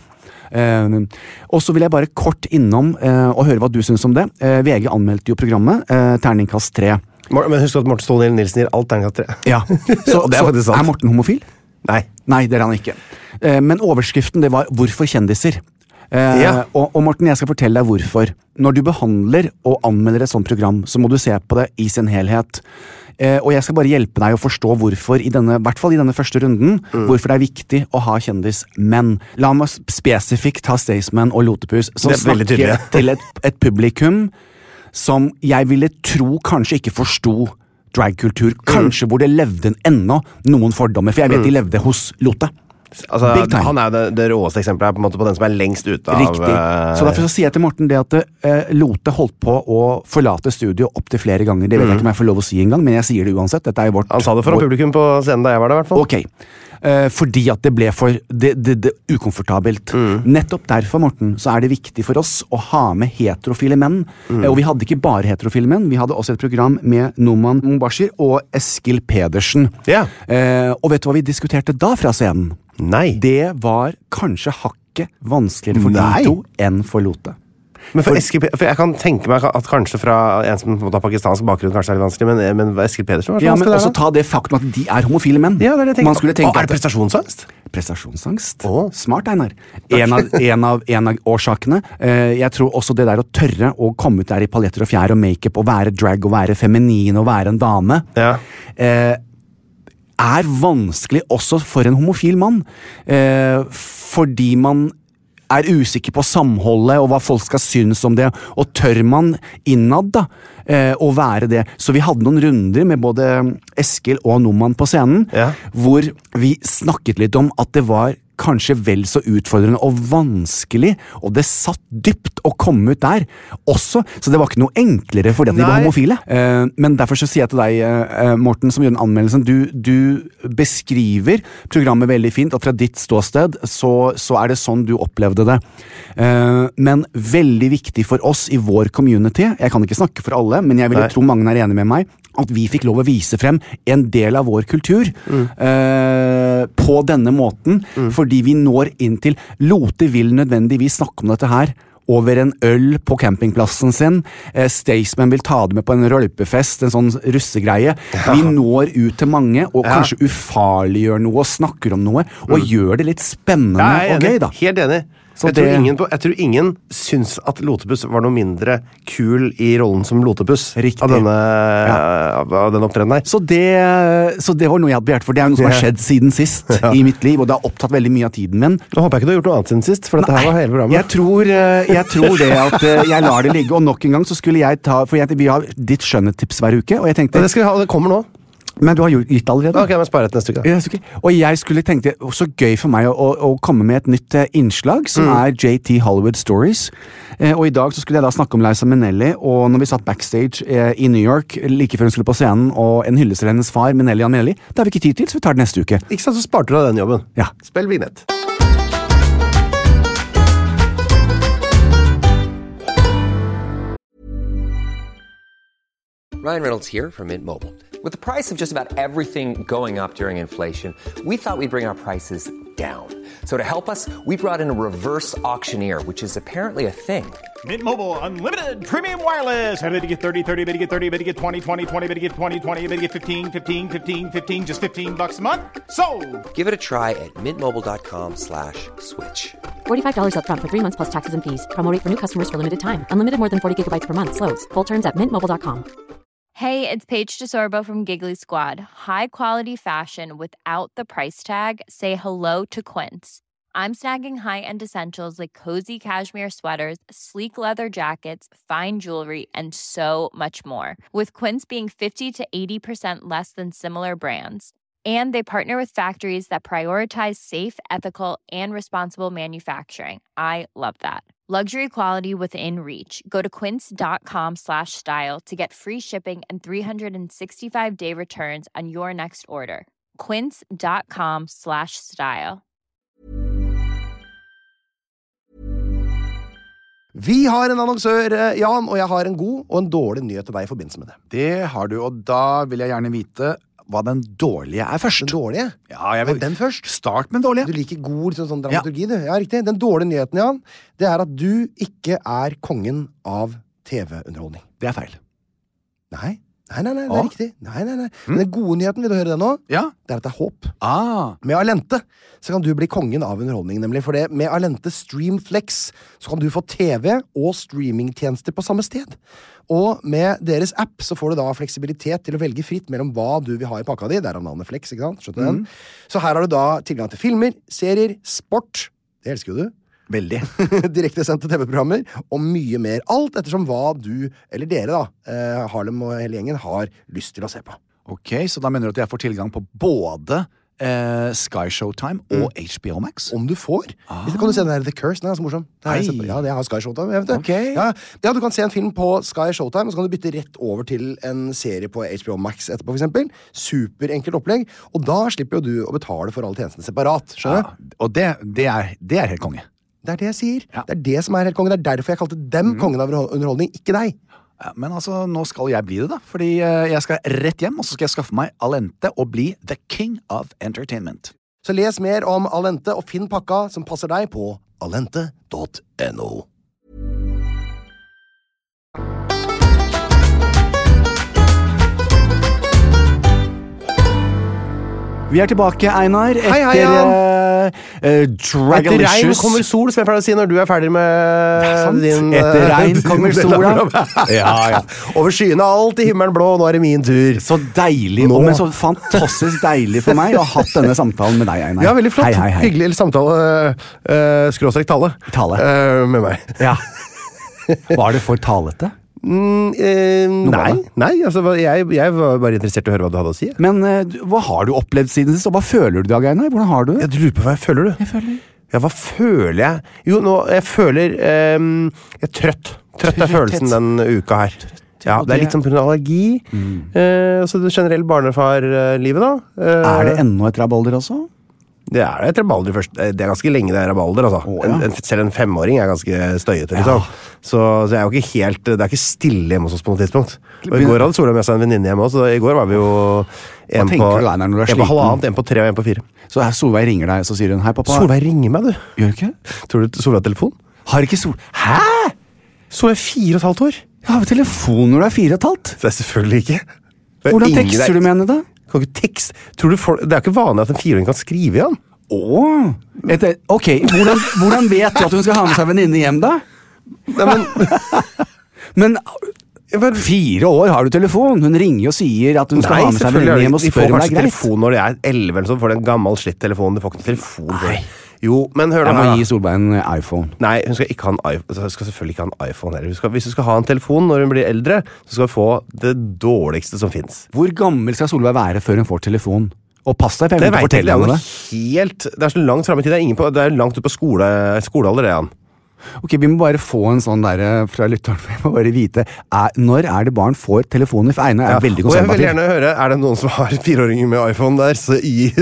Og så vil jeg bare kort innom og høre hva du synes om det. VG anmeldte jo programmet Terningkast 3. Men husk at Morten Ståle Nilsen gir alt terningkast 3. Ja, så er Morten homofil? Nei. Nei, det er han ikke. Men overskriften det var Hvorfor kjendiser? Og Morten, jeg skal fortelle deg hvorfor. Når du behandler og anmelder et sånt program, så må du se på det i sin helhet. Og jeg skal bare hjelpe deg å forstå hvorfor, i hvert fall i denne første runden, hvorfor det er viktig å ha kjendismenn. La meg spesifikt ta Staysman og Lotepus, som snakker til et publikum som jeg ville tro kanskje ikke forsto dragkultur, kanskje hvor det levde ennå noen fordommer, for jeg vet de levde hos Lote. Altså, han er det råeste eksempelet her, på en måte på den som er lengst ute av... Riktig. Så derfor så sier jeg til Morten det at Lote holdt på å forlate studio opp til flere ganger. Det vet jeg ikke om jeg får lov å si en gang, men jeg sier det uansett. Dette er jo Han sa det foran publikum på scenen da jeg var der, i hvert fall. Ok. Fordi at det ble for det ukomfortabelt. Nettopp derfor, Morten, så er det viktig for oss å ha med heterofile menn. Og vi hadde ikke bare heterofile menn, vi hadde også et program med Noman Mubashir og Eskil Pedersen. Og vet du hva vi diskuterte da fra scenen? Nei. Det var kanskje hakket vanskeligere for de to enn for Lote. Men for jeg kan tenke meg at kanskje fra en som har pakistansk bakgrunn kanskje er det vanskelig, men Eskil Pedersen var så vanskelig men også ta det faktum at de er homofile menn. Ja, det er det jeg tenker. Man skulle tenke er det prestasjonsangst? Prestasjonsangst? Smart, Einar. En av årsakene. Jeg tror også det der å tørre å komme ut der i paljetter og fjær og make-up og være drag og være feminin og være en dame er vanskelig også for en homofil mann. Fordi man er usikker på samholdet og hva folk skal synes om det, og tør man innad da, å være det. Så vi hadde noen runder med både Eskil og Noman på scenen, hvor vi snakket litt om at det var kanskje vel så utfordrende og vanskelig, og det satt dypt å komme ut der også, så det var ikke noe enklere fordi at de var homofile. Men derfor så sier jeg til deg, Morten, som gjør den anmeldelsen, du beskriver programmet veldig fint, og fra ditt ståsted så er det sånn du opplevde det. Men veldig viktig for oss i vår community, jeg kan ikke snakke for alle, men jeg vil tro mange er enige med meg, at vi fikk lov å vise frem en del av vår kultur på denne måten, fordi vi når inn til Lote vil nødvendigvis snakke om dette her over en øl på campingplassen sin. Staysman vil ta det med på en rølpefest, en sånn russegreie. Vi når ut til mange, og kanskje ufarliggjør noe, og snakker om noe, og gjør det litt spennende og gøy, da. Helt enig. Jeg tror ingen syns at Lotepus var noe mindre kul i rollen som Lotepus av denne opptredenen her. Så det var noe jeg hadde begjert, for det er noe som har skjedd siden sist i mitt liv, og det har opptatt veldig mye av tiden min. Nå håper jeg ikke du har gjort noe annet siden sist, for dette her var hele programmet. Jeg tror det at jeg lar det ligge, og nok en gang så skulle jeg ta, for vi har ditt skjønnetips hver uke, og jeg tenkte... Det kommer nå. Men du har gitt allerede. Ok, men spare et neste uke. Okay. Og jeg skulle tenke, så gøy for meg å komme med et nytt innslag, som er JT Hollywood Stories. Og i dag så skulle jeg da snakke om Liza Minnelli, og når vi satt backstage i New York, like før hun skulle på scenen, og en hyllest til hennes far, Minnelli Anelli, det har vi ikke tid til, så vi tar det neste uke. Ikke sant, så sparte du deg den jobben. Ja. Spill vignett. Ryan Reynolds here from Mint Mobile. With the price of just about everything going up during inflation, we thought we'd bring our prices down. So to help us, we brought in a reverse auctioneer, which is apparently a thing. Mint Mobile Unlimited Premium Wireless. How to get 30, 30, bit to get 30, bit to get 20, 20, 20, bit to get 20, 20, bit to get 15, 15, 15, 15, just $15 a month? Sold! Give it a try at mintmobile.com/switch. $45 up front for 3 months plus taxes and fees. Promo rate for new customers for limited time. Unlimited more than 40 gigabytes per month. Slows full terms at mintmobile.com. Hey, it's Paige DeSorbo from Giggly Squad. High quality fashion without the price tag. Say hello to Quince. I'm snagging high-end essentials like cozy cashmere sweaters, sleek leather jackets, fine jewelry, and so much more. With Quince being 50 to 80% less than similar brands. And they partner with factories that prioritize safe, ethical, and responsible manufacturing. I love that. Luxury quality within reach. Go to quince.com/style to get free shipping and 365-day returns on your next order. Quince.com/style. Vi har en annonsør, Jan, og jeg har en god og en dårlig nyhet til deg i forbindelse med det. Det har du, og da vil jeg gjerne vite hva den dårlige først. Den dårlige? Ja, jeg vil den først. Start med den dårlige. Du liker god sånn dramaturgi, du. Ja, riktig. Den dårlige nyheten, Jan, det at du ikke kongen av TV-underholdning. Det feil. Nei, det riktig. Nei. Men den gode nyheten, vil du høre det nå? Ja. Det at det håp. Med Allente så kan du bli kongen av underholdning, nemlig. For det med Allente Streamflex så kan du få TV og streamingtjenester på samme sted. Og med deres app så får du da fleksibilitet til å velge fritt mellom hva du vil ha i pakka di. Der er navnet Flex, ikke sant? Skjønner du den? Så her har du da tilgang til filmer, serier, sport. Det elsker jo du. Veldig. Direktesendte TV-programmer og mye mer. Alt ettersom hva du, eller dere da, Harlem og hele gjengen, har lyst til å se på. Ok, så da mener du at jeg får tilgang på både Sky Showtime og HBO Max? Om du får. Hvis du kan du se den der The Curse, den er så morsom. Ja, det har Sky Showtime, jeg vet det. Okay. Ja, du kan se en film på Sky Showtime, og så kan du bytte rett over til en serie på HBO Max etterpå, for eksempel. Superenkelt opplegg, og da slipper jo du å betale for alle tjenestene separat, skjønner du? Og det er helt konge. Det er det jeg sier. Ja. Det er det som er helt konge. Det er derfor jeg kalte dem kongen av underholdning, ikke deg. Ja, men altså, nå skal jeg bli det da, fordi jeg skal rett hjem, og så skal jeg skaffe meg Allente og bli the king of entertainment. Så les mer om Allente og finn pakka som passer deg på allente.no. Vi er tilbake, Einar, etter Etter regn kommer sol, som jeg pleier å si når du er ferdig med din... Etter regn kommer sola. Ja. Over skyene, alt i himmelen blå, og nå er det min tur. Så deilig, men så fantastisk deilig for meg å ha hatt denne samtalen med deg, Einar. Ja, veldig flott. Hei. Hyggelig samtale, skråstrek tale. Med meg. Ja. Var det for talete? Nei, altså jeg var bare interessert i å høre hva du hadde å si. Men hva har du opplevd siden sist, og hva føler du i dag, Einar? Hvordan har du det? Jeg lurer på hva jeg føler, du. Ja, hva føler jeg? Jo, jeg føler jeg er trøtt. Trøtt er følelsen den uka her. Ja, det er litt sånn på grunn av allergi. Så det generelle barnefar-livet da. Er det enda et rabalder også? Det er et rabalder først. Det er ganske lenge det er rabalder, altså. Selv en 5-åring er ganske støyete, liksom. Så jeg er jo ikke helt... Det er ikke stille hjemme hos oss på noe tidspunkt. Og i går hadde Sola med seg en venninne hjemme også, så i går var vi jo en på 1,5, en på 3 og en på 4. Så Solveig ringer deg, så sier hun, hei pappa. Solveig ringer meg, du. Gjør du ikke? Tror du Solveig har telefon? Har ikke Hæ? Solveig er 4,5 år. Jeg har telefon når du er 4,5? Det er selvfølgelig ikke. Hvordan tekster du med henne da? Kan ikke tekst. Tror du det er ikke vanlig at en 4-åring kan skrive igjen? Ok, hvordan vet du at hun skal ha med seg venninne hjem da? Nei, men 4 år har du telefon. Hun ringer og sier at hun skal ha med seg venninne hjem og spør om det er greit. De får kanskje telefon når de er 11 eller så får de en gammel slitt telefon. De får ikke telefon. Nei. Jo, men hør nå. Jeg må gi Solberg en iPhone. Nei, hun skal ikke ha en iPhone. Hun skal selvfølgelig ikke ha en iPhone heller. Hvis du skal ha en telefon når hun blir eldre, så skal hun få det dårligste som finnes. Hvor gammel skal Solberg være før hun får telefon? Og pass deg, for jeg vil ikke fortelle henne det. Det er så langt frem i tid. Det er langt ut på skolealder, Jan. Ok, vi må bare få en sånn der fra lytteren. Vi må bare vite, når er det barn får telefoner? For Einar er veldig konservativ. Og jeg vil gjerne høre, er det noen som har 4-åringer med iPhone der, så gi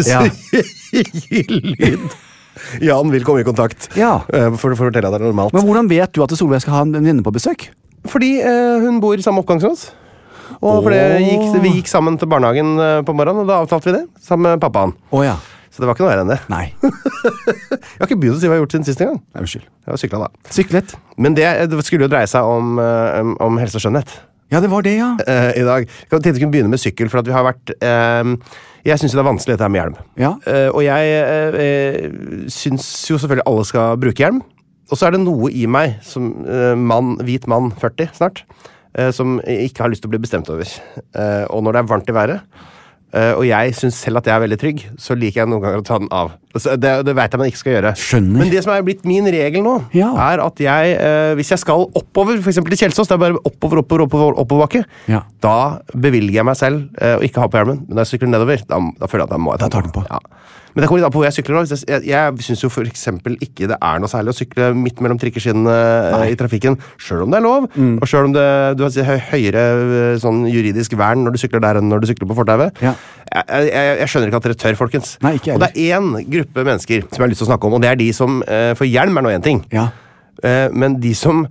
lyd. Jan vil komme i kontakt for å fortelle at det er normalt. Men hvordan vet du at Solveig skal ha en venninne på besøk? Fordi hun bor i samme oppgang som oss. Og vi gikk sammen til barnehagen på morgenen, og da avtalte vi det, sammen med pappaen. Så det var ikke noe her enn det. Nei. Jeg har ikke begynt å si hva jeg har gjort siden siste gang. Nei, unnskyld. Jeg har syklet da. Syklet? Men det skulle jo dreie seg om helse og skjønnhet. Ja, det var det, ja. I dag. Jeg tenkte vi kunne begynne med sykkel, for at vi har vært... jeg synes det er vanskelig dette her med hjelm. Ja. Og jeg synes jo selvfølgelig alle skal bruke hjelm. Og så er det noe i meg, som hvit mann, 40 snart, som ikke har lyst til å bli bestemt over. Og når det er varmt i været, og jeg synes selv at jeg veldig trygg, så liker jeg noen ganger å ta den av. Det vet jeg man ikke skal gjøre. Skjønner. Men det som er blitt min regel nå, er at jeg, hvis jeg skal oppover, for eksempel til Kjelsås, det er bare oppoverbakke, da bevilger jeg meg selv å ikke ha på hjelmen. Men når jeg sykler nedover, da føler jeg at da må jeg ta den på. Ja. Men det kommer litt an på hvor jeg sykler nå. Jeg synes jo for eksempel ikke det er noe særlig å sykle midt mellom trikkeskinnene i trafikken, selv om det er lov, og selv om du har høyere sånn juridisk vern når du sykler der enn når du sykler på fortauet. Jeg skjønner ikke at dere tør, folkens. Nei, ikke og det er en gruppe mennesker som jeg har lyst til å snakke om, og det er de som, for hjelm er nå en ting, men de som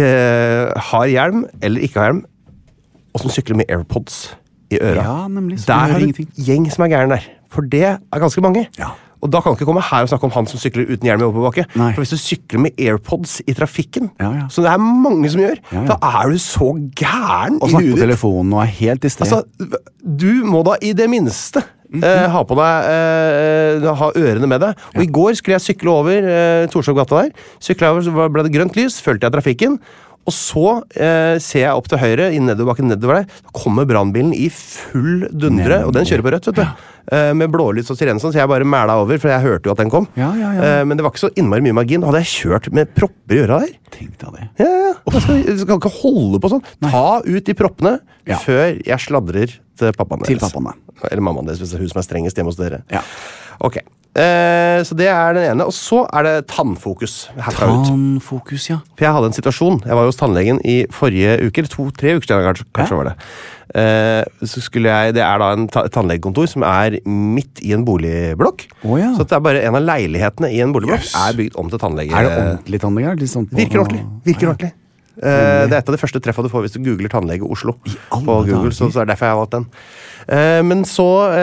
har hjelm eller ikke har hjelm, og som sykler med AirPods i øra. Ja, nemlig. Der har du en gjeng som er gæren der. For det er ganske mange. Ja. Og da kan du ikke komme her og snakke om han som sykler uten hjelm i oppoverbakke. For hvis du sykler med AirPods i trafikken, som det er mange som gjør, da er du så gæren i huet. Og snakke på telefonen og er helt i sted. Altså, du må da i det minste ha på deg, ha ørene med deg. Og i går skulle jeg sykle over Torshovgata der. Syklet over, så ble det grønt lys, følte jeg trafikken. Og så ser jeg opp til høyre i nedoverbakken nedover der, så kommer brannbilen i full dundre, og den kjører på rødt, vet du. Med blålys og sirene, så jeg bare mæla over, for jeg hørte jo at den kom. Men det var ikke så innmari mye margin. Hadde jeg kjørt med propper i øra der? Tenk deg det. Du skal ikke holde på sånn. Ta ut de proppene før jeg sladrer til pappaen deres. Til pappaen, eller mammaen deres, hvis det er hun som er strengest hjemme hos dere. Ok. Så det er den ene, og så er det tannfokus herfra ut. Tannfokus, ja. For jeg hadde en situasjon, jeg var jo hos tannlegen i forrige uke, eller 2-3 uker siden kanskje var det. Så skulle det er da en tannlegekontor som er midt i en boligblokk. Så det er bare en av leilighetene i en boligblokk er bygd om til tannlege. Er det ordentlig tannlege? Virker ordentlig. Det er et av de første treffene du får hvis du googler tannlege Oslo på Google, så er det derfor jeg har valgt den. Men så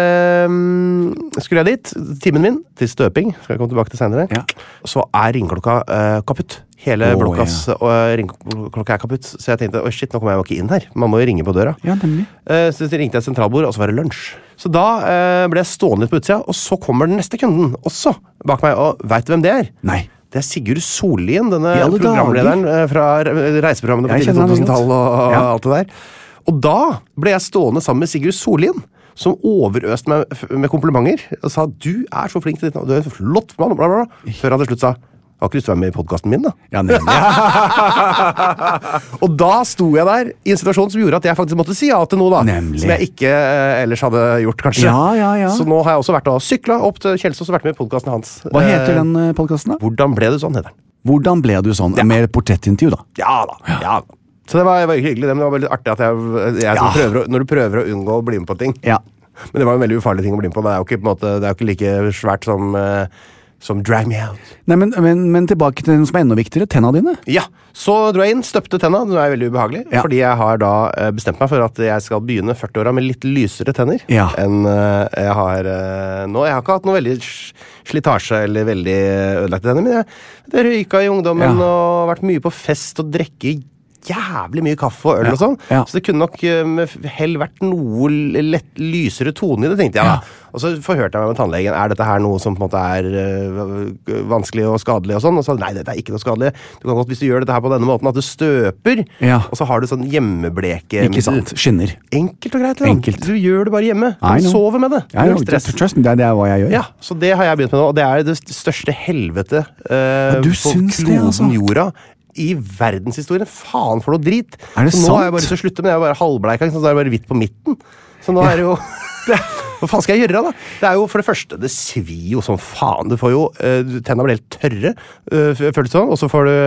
skulle jeg dit, timen min til støping, skal jeg komme tilbake til senere, så er ringklokka kaputt. Hele blokkas ringklokka er kaputt, så jeg tenkte, shit, nå kommer jeg jo ikke inn her. Man må jo ringe på døra. Så ringte jeg sentralbord, og så var det lunsj. Så da ble jeg stående litt på utsida, og så kommer den neste kunden også bak meg, og vet du hvem det er? Nei. Det er Sigurd Sollien, denne programlederen fra reiseprogrammene på tidlig 2000-tall og alt det der. Og da ble jeg stående sammen med Sigurd Sollien, som overøste meg med komplimenter, og sa, du er så flink til ditt, og du er så flott mann, bla bla bla, før han til slutt sa, jeg har ikke lyst til å være med i podcasten min, da. Ja, nemlig. Og da sto jeg der i en situasjon som gjorde at jeg faktisk måtte si ja til noe, da. Nemlig. Som jeg ikke ellers hadde gjort, kanskje. Ja. Så nå har jeg også vært og syklet opp til Kjelsås og vært med i podcasten hans. Hva heter den podcasten da? Hvordan ble du sånn, heter den. Hvordan ble du sånn? Mer portrettintervju, da? Ja da. Så det var ikke hyggelig, men det var veldig artig at jeg som prøver, når du prøver å unngå å bli med på ting. Ja. Men det var en veldig ufarlig ting å bli med på. Det er jo ikke, på en måte, det er jo ikke like svært som Drag Me Out. Nei, men tilbake til den som er enda viktigere, tenna dine. Ja, så dro jeg inn, støpte tenna, det er veldig ubehagelig, fordi jeg har da bestemt meg for at jeg skal begynne 40-åra med litt lysere tenner enn jeg har nå. Jeg har ikke hatt noe veldig slitasje eller veldig ødelagte tenner, men jeg røyka i ungdommen og vært mye på fest og drekke jævlig mye kaffe og øl og sånn, så det kunne nok med hell vært noe lett lysere tone i det, tenkte jeg da. Og så forhørte jeg meg med tannlegen, er dette her noe som på en måte er vanskelig og skadelig og sånn? Og så nei, dette er ikke noe skadelig. Du kan godt, hvis du gjør dette her på denne måten, at du støper, og så har du sånn hjemmebleke. Ikke sant, skinner. Enkelt og greit, du gjør det bare hjemme. Du sover med det. Trust me, det er hva jeg gjør. Ja, så det har jeg begynt med nå, og det er det største helvete på kloden jorda i verdenshistorien. Faen for noe drit. Er det så nå sant? har jeg bare så sluttet, men jeg er bare halvbleik, så er det bare hvitt på midten. Så nå er det jo hva faen skal jeg gjøre da? Det er jo for det første, det svir jo som faen. Du får jo, tennene blir helt tørre, føles sånn, og så får du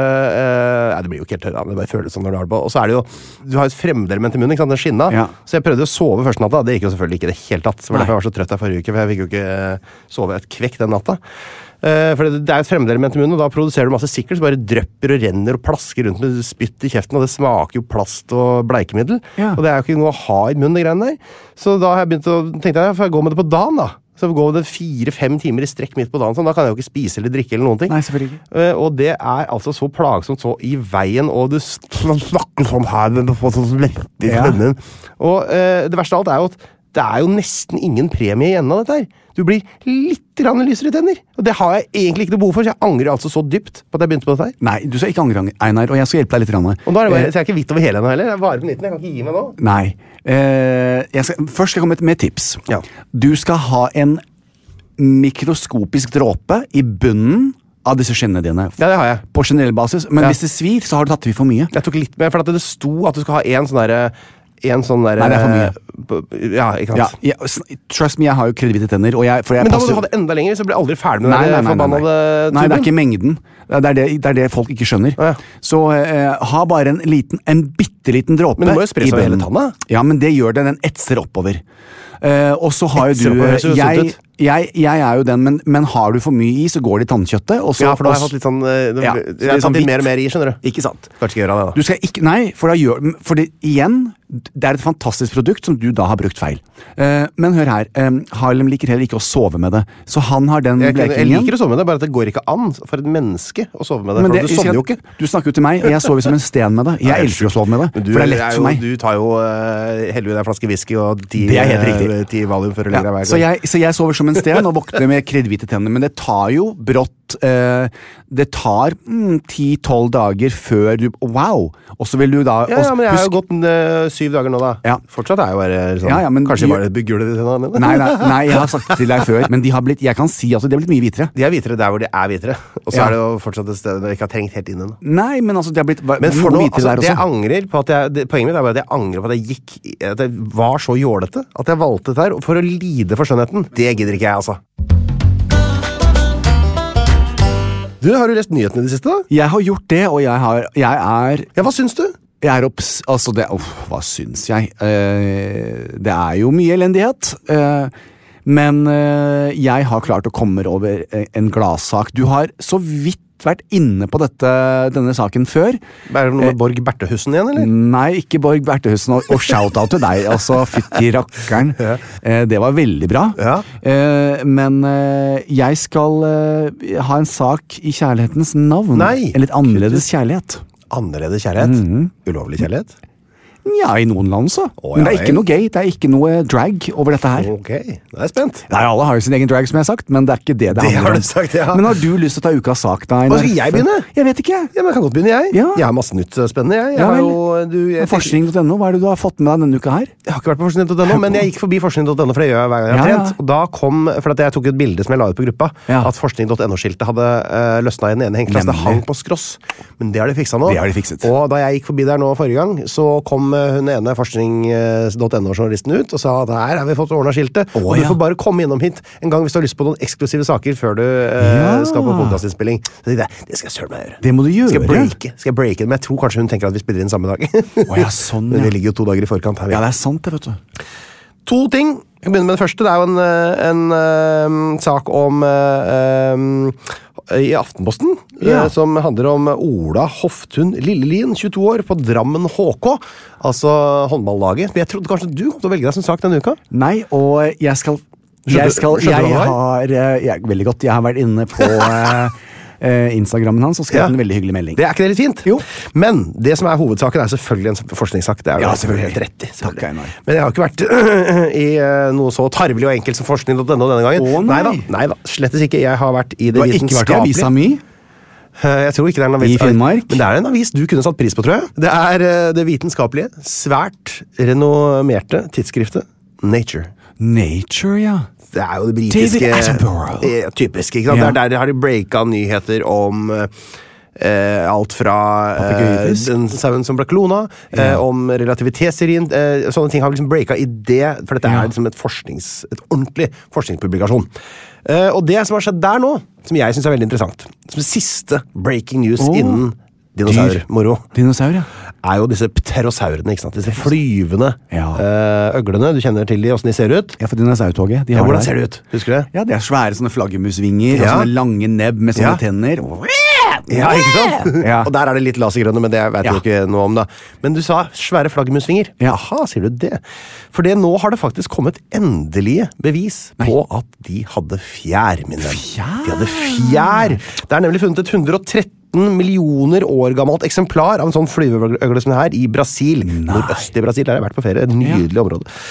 det blir jo ikke helt tørre, det bare føles sånn når du har det på. Og så er det jo, du har et fremmedelement i munnen, ikke sant, den skinna. Så jeg prøvde å sove første natta, det gikk jo selvfølgelig ikke det helt tatt. Så var derfor jeg var så trøtt her forrige uke, for jeg fikk jo ikke sove et kvekk den natta. For det er et fremmedelement i munnen, og da produserer du masse sikkert, så bare drøpper og renner og plasker rundt med spytt i kjeften, og det smaker jo plast og bleikemiddel. Og det er jo ikke noe å ha i munnen, de greiene der. Så da har jeg begynt å tenkte jeg, får jeg gå med det på dagen da? Så jeg går med det 4-5 timer i strekk midt på dagen, sånn, da kan jeg jo ikke spise eller drikke eller noen ting. Nei, selvfølgelig ikke. Og det er altså så plagsomt, så i veien, og du snakker sånn her, og det verste av alt er jo at det jo nesten ingen premie igjen av dette her. Du blir litt lysere i tenner. Og det har jeg egentlig ikke noe behov for, så jeg angrer altså så dypt på at jeg begynte på dette her. Nei, du skal ikke angre, Einar, og jeg skal hjelpe deg litt. Og da det bare, så jeg ikke hvitt over hele enda heller. Jeg varer på nitten, jeg kan ikke gi meg nå. Nei. Først skal jeg komme med tips. Ja. Du skal ha en mikroskopisk dråpe i bunnen av disse skinnene dine. Ja, det har jeg. På generell basis. Men hvis det svir, så har du tatt i for mye. Jeg tok litt mer, for at det sto at du skal ha en sånn der... Nei, det for mye. Ja, ikke sant? Ja, trust me, jeg har jo kredivite tenner. Men da må du ha det enda lenger, så blir jeg aldri ferdig med det forbannede tuben. Nei, det ikke mengden. Det det folk ikke skjønner. Ja. Så ha bare en bitteliten dråpe. Men du må jo spre seg hele tanna. Ja, men det gjør den etser oppover. Og så har jo du jeg jo den, men har du for mye i, så går det i tannkjøttet. Ja, for da har jeg fått litt sånn jeg har tatt litt mer og mer i, skjønner du. Ikke sant? Kanskje ikke gjøre det da. Du skal ikke, nei, for igjen, det et fantastisk produkt som du da har brukt feil. Men hør her, Harlem liker heller ikke å sove med det. Så han har den blekingen. Jeg liker å sove med det, bare at det går ikke an for et menneske å sove med det. For du sovner jo ikke. Du snakker jo til meg, og jeg sover som en sten med det. Jeg elsker å sove med det, for det lett for meg. Du tar jo heller en flaske whisky og 10 valium for å legge deg hver gang. Så jeg sover som en sten og våkner med kredivite tenner, men det tar jo brått det tar 10-12 dager før du wow, og så vil du da men jeg har jo gått 7 dager nå da. Fortsatt jeg jo bare sånn, kanskje bare gule de tennene mine. Nei, jeg har sagt det til deg før, men jeg kan si at de har blitt mye hvitere. De hvitere der hvor de hvitere, og så det jo fortsatt et sted der jeg ikke har trengt helt inn ennå. Nei, men altså, de har blitt men for nå, altså, det jeg angrer på poenget mitt bare at jeg angrer på at jeg var så jålete, at jeg valgte dette her for å lide for skjønnheten. Det gidder ikke jeg, altså. Du, har du lest nyhetene i det siste da? Jeg har gjort det, og jeg er... Ja, hva syns du? Jeg er hva syns jeg? Det jo mye elendighet, men jeg har klart å komme over en gladsak. Du har så vidt vært inne på denne saken før. Det noe med Borg Bertehusen igjen, eller? Nei, ikke Borg Bertehusen, og shout-out til deg, altså fytti rakkeren. Det var veldig bra. Ja. Men jeg skal ha en sak i kjærlighetens navn. Nei! En litt annerledes kjærlighet. Annerledes kjærlighet? Ulovlig kjærlighet? Ja, i noen land så. Men det ikke noe gay, det ikke noe drag over dette her. Ok, da jeg spent. Nei, alle har jo sin egen drag, som jeg har sagt, men det ikke det handler om. Har du sagt, ja. Men har du lyst til å ta ukas sak, da? Hva skal jeg begynne? Jeg vet ikke. Ja, men jeg kan godt begynne, jeg. Ja. Jeg har masse nytt spennende, jeg. Forskning.no, hva det du har fått med deg denne uka her? Jeg har ikke vært på Forskning.no, men jeg gikk forbi Forskning.no, for det gjør jeg hver gang jeg har trent. Og da kom, for at jeg tok et bilde som jeg la ut på gruppa, at Forskning.no-skiltet hadde løsnet i den ene hengklass. Det hang på skross. Men det har de fikset nå. Det har de fikset. Og da jeg gikk forbi der nå forrige gang, så kom hun ene Forskning.no-journalisten ut og sa at her har vi fått ordnet skiltet, og du får bare komme innom hit en gang hvis du har lyst på noen eksklusive saker før du skal på podcastinnspilling. Så det skal jeg søren meg gjøre. Det må du gjøre. Skal jeg breake det, men jeg tror kanskje hun tenker at vi spiller inn samme dag. Sånn, men vi ligger jo 2 dager i forkant her. Ja, det sant det, vet du. 2 ting. Jeg begynner med det første. Det jo en sak om i Aftenposten som handler om Ola Hoftun Lillelien, 22 år, på Drammen HK, altså håndballaget. Men jeg trodde kanskje du kom til å velge deg som sak denne uka? Nei, og jeg veldig godt. Jeg har vært inne på Instagrammen hans og skrevet en veldig hyggelig melding. Det ikke det litt fint? Jo. Men det som hovedsaken selvfølgelig en forskningssak. Det jo selvfølgelig helt rett i. Takk, Einar. Men jeg har ikke vært i noe så tarvelig og enkelt som forskning.no denne gangen. Nei da, slettes ikke. Jeg har vært i det vitenskapelige. Du har ikke vært i Avisa Mi? Jeg tror ikke det en avis. I Finnmark? Men det en avis du kunne satt pris på, tror jeg. Det det vitenskapelige, svært renommerte tidsskriftet Nature. Nature, ja. Det jo det britiske... David Attenborough. Typisk, ikke sant? Der har de breaket nyheter om alt fra den sauen som ble klona, om relativitetsteorien, sånne ting har liksom breaket i det, for dette liksom et ordentlig forskningspublikasjon. Og det som har skjedd der nå, som jeg synes veldig interessant, som siste breaking news innen dinosaurmoro. Dinosaur, ja. Jo disse pterosaurene, ikke sant? Disse flyvende øglene. Du kjenner til de, hvordan de ser ut? Ja, for dinosaurtoget. Hvordan ser de ut? Husker du det? Ja, det svære sånne flaggermusvinger, og sånne lange nebb med sånne tenner. Ja, ikke sant? Og der det litt lasergrønne, men det vet du ikke noe om da. Men du sa svære flaggermusvinger. Jaha, sier du det? For nå har det faktisk kommet endelige bevis på at de hadde fjær, min venn. Fjær? De hadde fjær! Det nemlig funnet et 113 millioner år gammelt eksemplar av en sånn flyveøgle som det her i Brasil. Nordøst i Brasil. Der har jeg vært på ferie. Et nydelig område.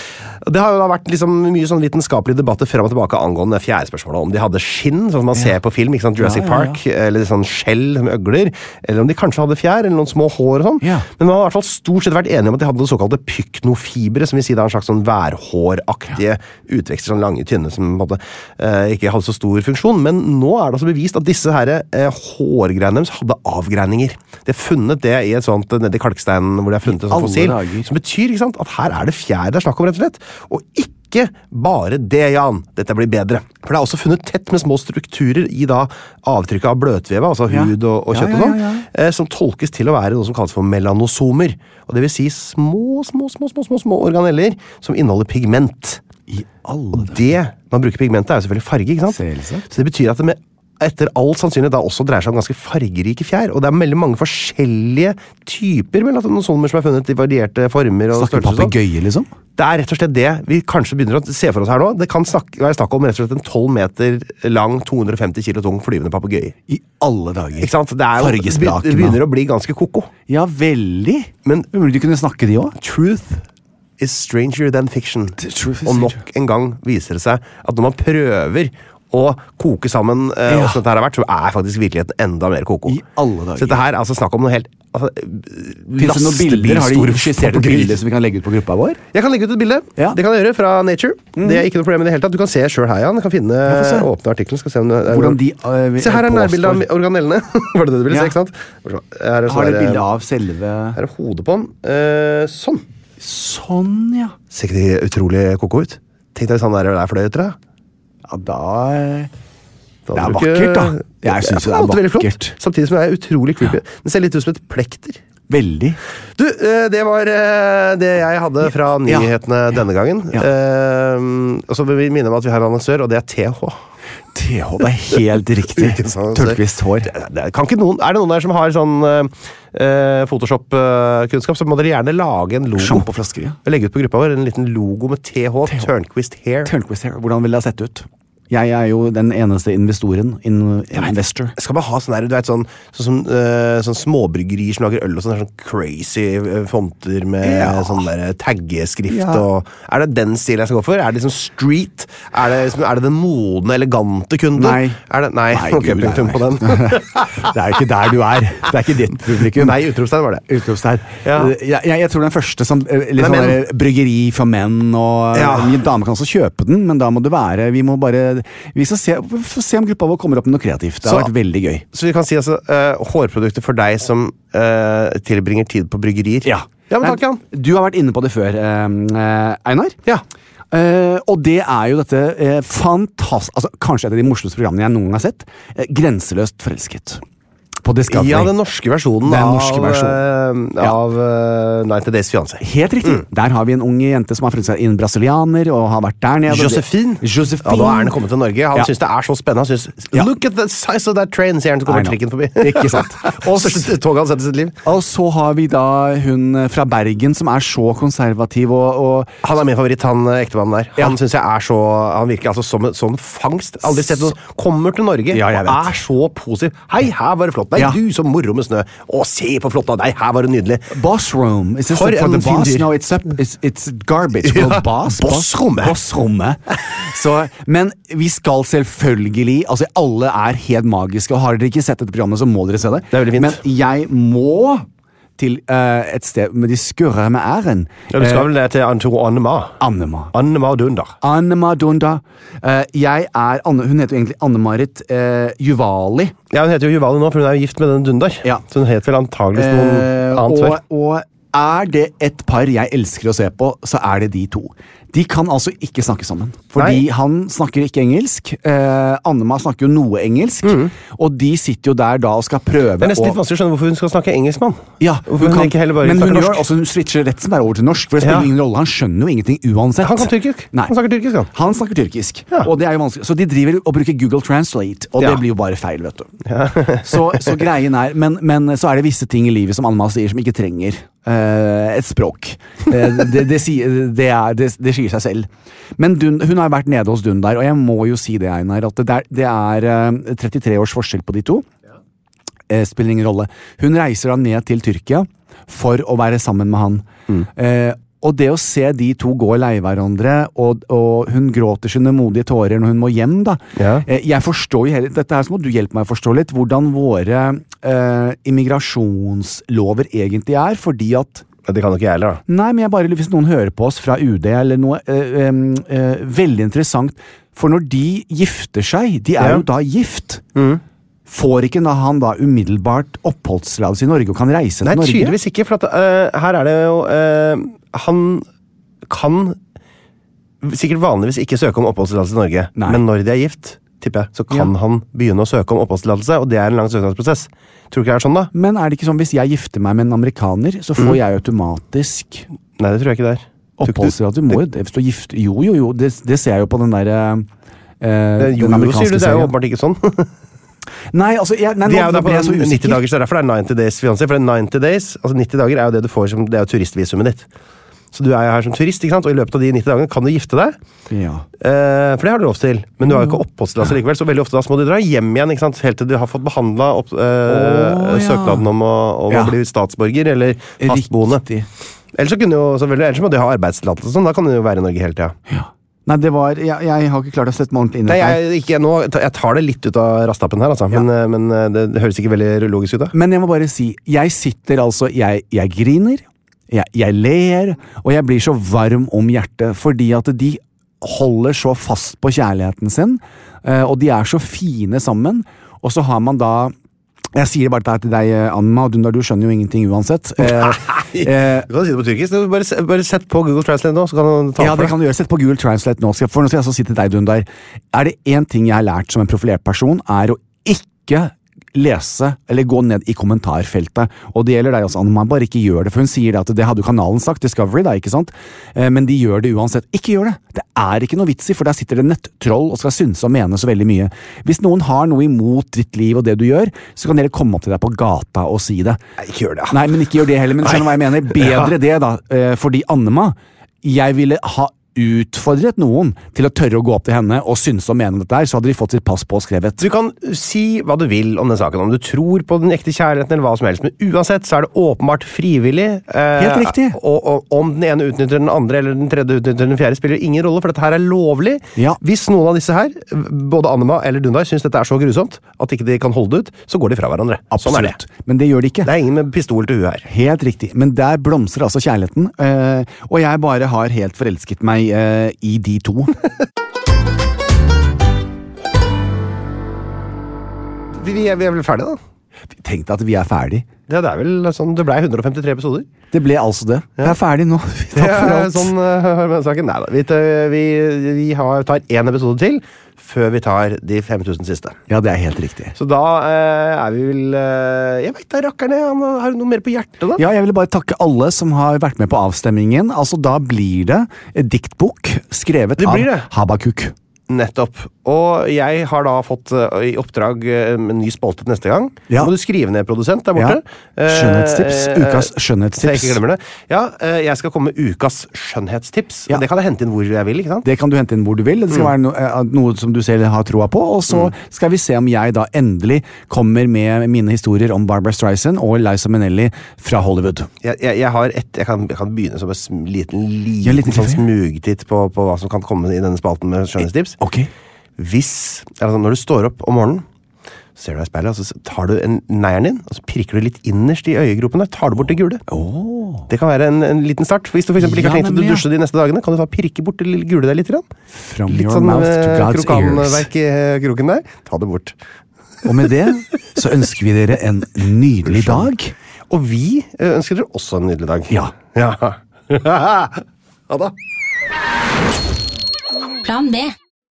Det har jo da vært liksom mye sånn vitenskapelige debatter frem og tilbake angående fjærspørsmålet, om de hadde skinn, sånn som man ser på film, ikke sant, Jurassic Park, eller sånn skjell som øgler, eller om de kanskje hadde fjær, eller noen små hår og sånn. Men man har i hvert fall stort sett vært enige om at de hadde såkalte pyknofibre, som vil si det er en slags sånn værhåraktige utvekster, sånn lange, tynne, som på en måte ikke hadde så stor funksjon. Men nå er det altså bevist at disse her hårgreiene deres hadde avgreininger. De har funnet det i et sånt, nede i kalksteinen, hvor de har funnet et sånt fossil, som betyr, ikke sant, at her er det fjær det er snakk om, rett og slett. Og ikke bare det, Jan. Dette blir bedre. For det er også funnet tett med små strukturer i da avtrykket av bløtvevet, altså hud og kjøtt og sånn, som tolkes til å være noe som kalles for melanosomer. Og det vil si små organeller som inneholder pigment. Og det man bruker pigmentet er jo selvfølgelig farge, ikke sant? Så det betyr at det etter all sannsynlighet da også dreier seg om ganske fargerike fjær, og det er veldig mange forskjellige typer melanosomer som er funnet i varierte former og størrelser. Snakker papegøye, liksom? Det er rett og slett det vi kanskje begynner å se for oss her nå. Det kan være snakk om rett og slett en 12 meter lang, 250 kilo tung flyvende papegøye. I alle dager. Ikke sant? Det begynner å bli ganske koko. Ja, veldig. Men burde du kunne snakke de også? Truth is stranger than fiction. Og nok en gang viser det seg at når man prøver å koke sammen hvordan dette her har vært, så er faktisk virkeligheten enda mer koko. I alle dager. Så dette her er altså snakk om noe helt finnes det noen bilder? Har de skissert et bilde som vi kan legge ut på gruppa vår? Jeg kan legge ut et bilde. Det kan jeg gjøre fra Nature. Det er ikke noe problem i det hele tatt. Du kan se selv her, Jan. Du kan finne åpne artikkelen. Skal se om det hvordan de se, her er nærbildet av organellene. Var det det du ville se, ikke sant? Har det bilde av selve her er hodet på den. Sånn. Sånn, ja. Ser ikke de utrolig koko ut? Tenk deg sånn der fløy ut, tror jeg. Ja, det er vakkert, da. Jeg synes det er vakkert. Samtidig som det er utrolig creepy. Den ser litt ut som et plekter. Veldig. Du, det var det jeg hadde fra nyhetene denne gangen. Og så vil vi minne om at vi har en annonsør, og det er TH. TH, det er helt riktig. Tørrkvist hår. Kan ikke noen, er det noen der som har sånn Photoshop-kunnskap, så må dere gjerne lage en logo. Sjampoflasker, ja. Legge ut på gruppa vår en liten logo med TH. Tørnquist Hair. Tørnquist Hair. Hvordan vil det ha sett ut? Jeg er jo den eneste investoren, investor. Skal man ha sånn der, du vet, sånn småbryggerier som lager øl og sånn crazy fonter med sånn der taggeskrift og... Er det den stilen jeg skal gå for? Er det liksom street? Er det den modne, elegante kunden? Nei. Nei, punktum på den. Det er ikke der du er. Det er ikke ditt publikum. Nei, utropstegn var det. Utropstegn. Jeg tror den første som litt sånn der bryggeri for menn, og min dame kan også kjøpe den, men da må det være, vi skal se om gruppa vår kommer opp med noe kreativt. Det har vært veldig gøy. Så vi kan si altså, hårprodukter for deg som tilbringer tid på bryggerier. Ja, men takk, Jan. Du har vært inne på det før, Einar. Ja. Og det er jo dette fantastisk, altså kanskje et av de morsomste programmene jeg noen gang har sett. Grenseløst forelsket. På Discovery. Ja, den norske versjonen av 90 Days Fiancé. Helt riktig. Der har vi en ung jente som har funnet seg inn brasilianer og har vært der nede. Josephine. Ja, da er han kommet til Norge. Han synes det er så spennende. Han synes, look at the size of that train, sier han til kommer trikken forbi. Ikke sant. Og største toget han sett i sitt liv. Og så har vi da hun fra Bergen som er så konservativ og han er min favoritt, han ektemannen der. Han synes jeg er så, han virker altså som sånn fangst. Aldri sett noen, kommer til Norge og er så positiv. Hei, her var det flott. Nei, du som moro med snø. Å, se på flott av deg, her var det nydelig. Boss room. Is this for the boss? No, it's garbage. Bossrommet. Bossrommet. Men vi skal selvfølgelig, altså alle er helt magiske, og har dere ikke sett dette programmet, så må dere se det. Det er veldig fint. Men jeg må til et sted med de skurrer med æren. Ja, du skal vel til Annema. Annema Dunder. Annema Dunder. Hun heter jo egentlig Anne-Marit Juvali. Ja, hun heter jo Juvali nå, for hun er jo gift med den Dunder. Ja. Så hun heter vel antageligvis noen annet før. Og er det et par jeg elsker å se på, så er det de to. De kan altså ikke snakke sammen. Fordi han snakker ikke engelsk. Annema snakker jo noe engelsk. Og de sitter jo der da og skal prøve. Det er nesten litt vanskelig å skjønne hvorfor hun skal snakke engelsk, mann. Ja, hun ikke heller bare men hun gjør også, hun switcher rett som det er over til norsk. For det spiller ingen rolle, han skjønner jo ingenting uansett. Han kan tyrkisk. Nei. Han snakker tyrkisk, han. Han snakker tyrkisk. Ja. Og det er jo vanskelig. Så de driver og bruker Google Translate. Og det blir jo bare feil, vet du. Ja. så greien er, men så er det visse ting i livet som Annema sier som ikke trenger et språk. Det sier seg selv. Men hun har vært nede hos Dunder, og jeg må jo si det, Einar, at det er 33 års forskjell på de to. Spiller ingen rolle. Hun reiser da ned til Tyrkia for å være sammen med han. Og det å se de to gå lei hverandre, og hun gråter sine modige tårer når hun må hjem, da. Jeg forstår jo dette her, så må du hjelpe meg å forstå litt, hvordan våre immigrasjonslover egentlig fordi at det kan jo ikke jeg heller, da. Nei, men hvis noen hører på oss fra UD eller noe veldig interessant, for når de gifter seg, de jo da gift, får ikke han da umiddelbart oppholdstillatelse i Norge og kan reise til Norge? Nei, tydeligvis ikke, for at, her det jo han kan sikkert vanligvis ikke søke om oppholdstillatelse i Norge, men når de gift, tipper jeg, så kan han begynne å søke om oppholdstillatelse, og det en lang søknadsprosess. Tror du ikke det sånn da? Men det ikke sånn, hvis jeg gifter meg med en amerikaner, så får jeg automatisk... Nei, det tror jeg ikke det oppholdstillatelse, du må jo gifte... Jo, det ser jeg jo på den der... jo, sier du, det jo åpenbart ikke sånn. Nei, altså de jo der på 90 dager, så derfor det 90 days fiancé, for 90 days, altså 90 dager jo det du får som, det jo turistvisumet ditt. Så du her som turist, ikke sant? Og i løpet av de 90 dagene kan du gifte deg. For det har du lov til. Men du har jo ikke oppholdstillatelse likevel, så veldig ofte da må du dra hjem igjen, ikke sant? Helt til du har fått behandlet søknaden om å bli statsborger, eller fastboende. Ellers så kunne jo, ellers må du ha arbeidstillatelse, sånn, da kan du jo være i Norge hele tiden. Ja. Nei, jeg har ikke klart å sette meg ordentlig inn i det. Jeg tar det litt ut av rastappen her, altså. Men det høres ikke veldig logisk ut da. Men jeg må bare si, jeg sitter altså, jeg griner, jeg ler, og jeg blir så varm om hjertet, fordi at de holder så fast på kjærligheten sin, og de så fine sammen, og så har man da, jeg sier bare det til deg, Anma, og du skjønner jo ingenting uansett. Du kan si det på tyrkisk, bare sett på Google Translate nå, så kan du ta det kan du gjøre, sett på Google Translate nå, for nå skal jeg så si til deg, Dundar, det en ting jeg har lært som en profilert person, å ikke lese, eller gå ned i kommentarfeltet, og det gjelder deg også, Anna, man bare ikke gjør det, for hun sier det at det hadde jo kanalen sagt, Discovery da, ikke sant? Men de gjør det uansett. Ikke gjør det! Det ikke noe vits i, for der sitter det nettroll og skal synse og mene så veldig mye. Hvis noen har noe imot ditt liv og det du gjør, så kan dere komme opp til deg på gata og si det. Nei, ikke gjør det. Nei, men ikke gjør det heller, men skjønner hva jeg mener. Bedre det da, fordi Annema, jeg ville ha utfordret noen til å tørre å gå opp til henne og synes og mene dette så hadde de fått sitt pass på skrevet. Du kan si hva du vil om den saken, om du tror på den ekte kjærligheten eller hva som helst, men uansett så det åpenbart frivillig. Helt riktig. Og om den ene utnytter den andre eller den tredje utnytter den fjerde spiller ingen rolle, for dette her lovlig. Ja. Hvis noen av disse her, både Annema eller Dundar, synes dette så grusomt at ikke de kan holde det ut, så går de fra hverandre. Absolutt. Sånn det. Men det gjør de ikke. Det ingen med pistol til huet her. Helt riktig. Men der blomstrer altså kjærligheten, og jeg bare har helt forelsket meg i de to. Vi vel ferdige da? Tenk deg at vi ferdige. Det vel sånn, det ble 153 episoder. Det ble altså det. Vi ferdige nå. Takk for alt. Sånn saken. Neida, vi tar en episode til før vi tar de 5000 siste. Ja, det helt riktig. Så da vi vel... Jeg vet da, rakkerne, har du noe mer på hjertet da? Ja, jeg vil bare takke alle som har vært med på avstemmingen. Altså, da blir det diktbok skrevet av Habakuk. Nettopp. Og jeg har da fått i oppdrag en ny spalte neste gang. Ja. Må du skrive ned produsent der borte. Ja. Skjønnhetstips. Ukas skjønnhetstips. Så jeg ikke glemmer det. Ja, jeg skal komme med ukas skjønnhetstips. Ja. Det kan jeg hente inn hvor jeg vil, ikke sant? Det kan du hente inn hvor du vil. Det skal være noe som du selv har troa på. Og så skal vi se om jeg da endelig kommer med mine historier om Barbra Streisand og Liza Minnelli fra Hollywood. Jeg kan begynne som en liten sånn smugtitt på hva som kan komme i denne spalten med skjønnhetstips. Ok. Når du står opp om morgenen, så ser du deg i speilet, og så tar du neieren din, og så pirker du litt innerst i øyegropene, tar du bort det gule. Det kan være en liten start. Hvis du for eksempel ikke har tenkt å dusje de neste dagene, kan du pirke bort det lille gule der litt. From litt your sånn mouth to God's krokanverk i kroken der. Ta det bort. Og med det så ønsker vi dere en nydelig dag. Og vi ønsker dere også en nydelig dag. Ja. Ha da. Plan B.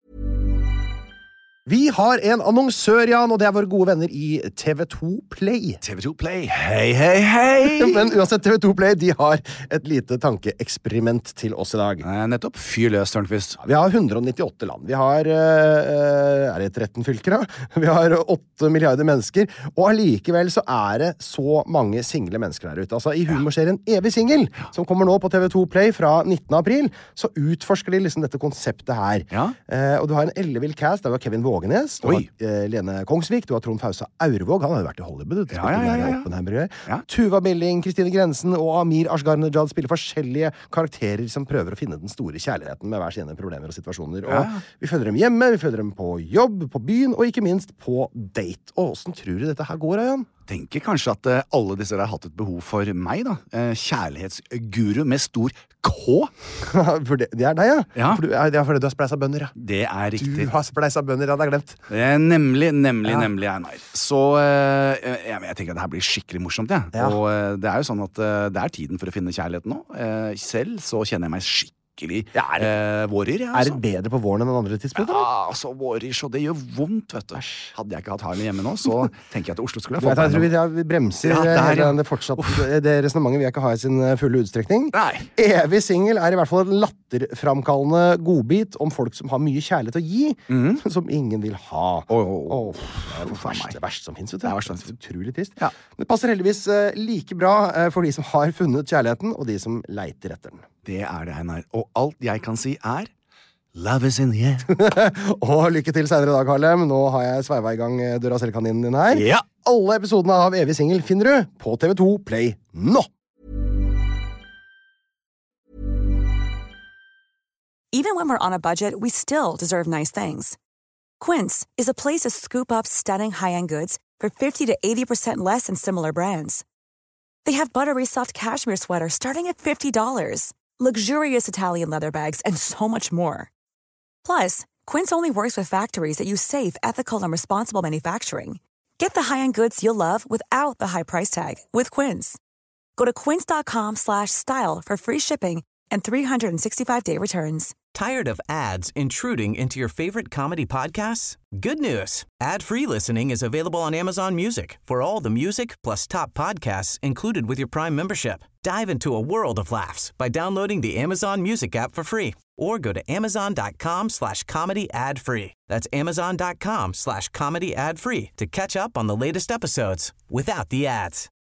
Vi har en annonsør, Jan, og det våre gode venner i TV2 Play. TV2 Play, hei! Men uansett, TV2 Play, de har et lite tankeeksperiment til oss i dag. Nettopp, fyr løs, Tørnqvist. Vi har 198 land. Vi har, det 13 fylker da? Vi har 8 milliarder mennesker, og allikevel så det så mange single mennesker der ute. Altså, i humorserien Evig Single, som kommer nå på TV2 Play fra 19. april, så utforsker de liksom dette konseptet her. Og du har en ellevill cast, det var Kevin Våge, Vågenes, du har Lene Kongsvik, du har Trond Fausa Aurvåg, han har jo vært i Hollywood, Tuva Billing, Kristine Grensen og Amir Ashgar-Nejad spiller forskjellige karakterer som prøver å finne den store kjærligheten med hver sine problemer og situasjoner. Og vi følger dem hjemme, vi følger dem på jobb, på byen, og ikke minst på date. Og hvordan tror du dette her går, Jan? Tenker kanskje at alle disse har hatt et behov for meg, da. Kjærlighetsguru med stor K. For det er deg, ja? Ja. Det er fordi du har spleisa bønder, ja. Det er riktig. Du har spleisa bønder, ja, det er glemt. Nemlig, Einar. Så jeg tenker at det her blir skikkelig morsomt, ja. Og det er jo sånn at det er tiden for å finne kjærligheten nå. Selv så kjenner jeg meg skikkelig vårer, ja. Er det bedre på våren enn andre tidspunkter? Ja, altså vårer, så det gjør vondt, vet du. Hadde jeg ikke hatt Harlem hjemme nå, så tenker jeg at Oslo skulle ha fått meg. Jeg tror vi bremser det fortsatt. Det resonnementet vil jeg ikke ha i sin fulle utstrekning. Nei. Evig singel er i hvert fall en latterframkallende godbit om folk som har mye kjærlighet å gi, som ingen vil ha. Det er det verste som finnes, vet du. Det er utrolig trist. Ja. Det passer heldigvis like bra for de som har funnet kjærligheten, og de som leiter etter den. Det er det, Einar. Og alt jeg kan si er Love is in the air. Og lykke til senere i dag, Harlem. Nå har jeg sveiva i gang døra selv-kaninen din her. Ja. Alle episodene av Evig Singel finner du på TV2 Play nå! Even when we're on a budget, we still deserve nice things. Quince is a place to scoop up stunning high-end goods for 50 to 80% less than similar brands. They have buttery soft cashmere sweaters starting at $50, luxurious Italian leather bags, and so much more. Plus, Quince only works with factories that use safe, ethical, and responsible manufacturing. Get the high-end goods you'll love without the high price tag with Quince. Go to quince.com/style for free shipping and 365-day returns. Tired of ads intruding into your favorite comedy podcasts? Good news. Ad-free listening is available on Amazon Music for all the music plus top podcasts included with your Prime membership. Dive into a world of laughs by downloading the Amazon Music app for free or go to amazon.com/comedy ad-free. That's amazon.com/comedy ad-free to catch up on the latest episodes without the ads.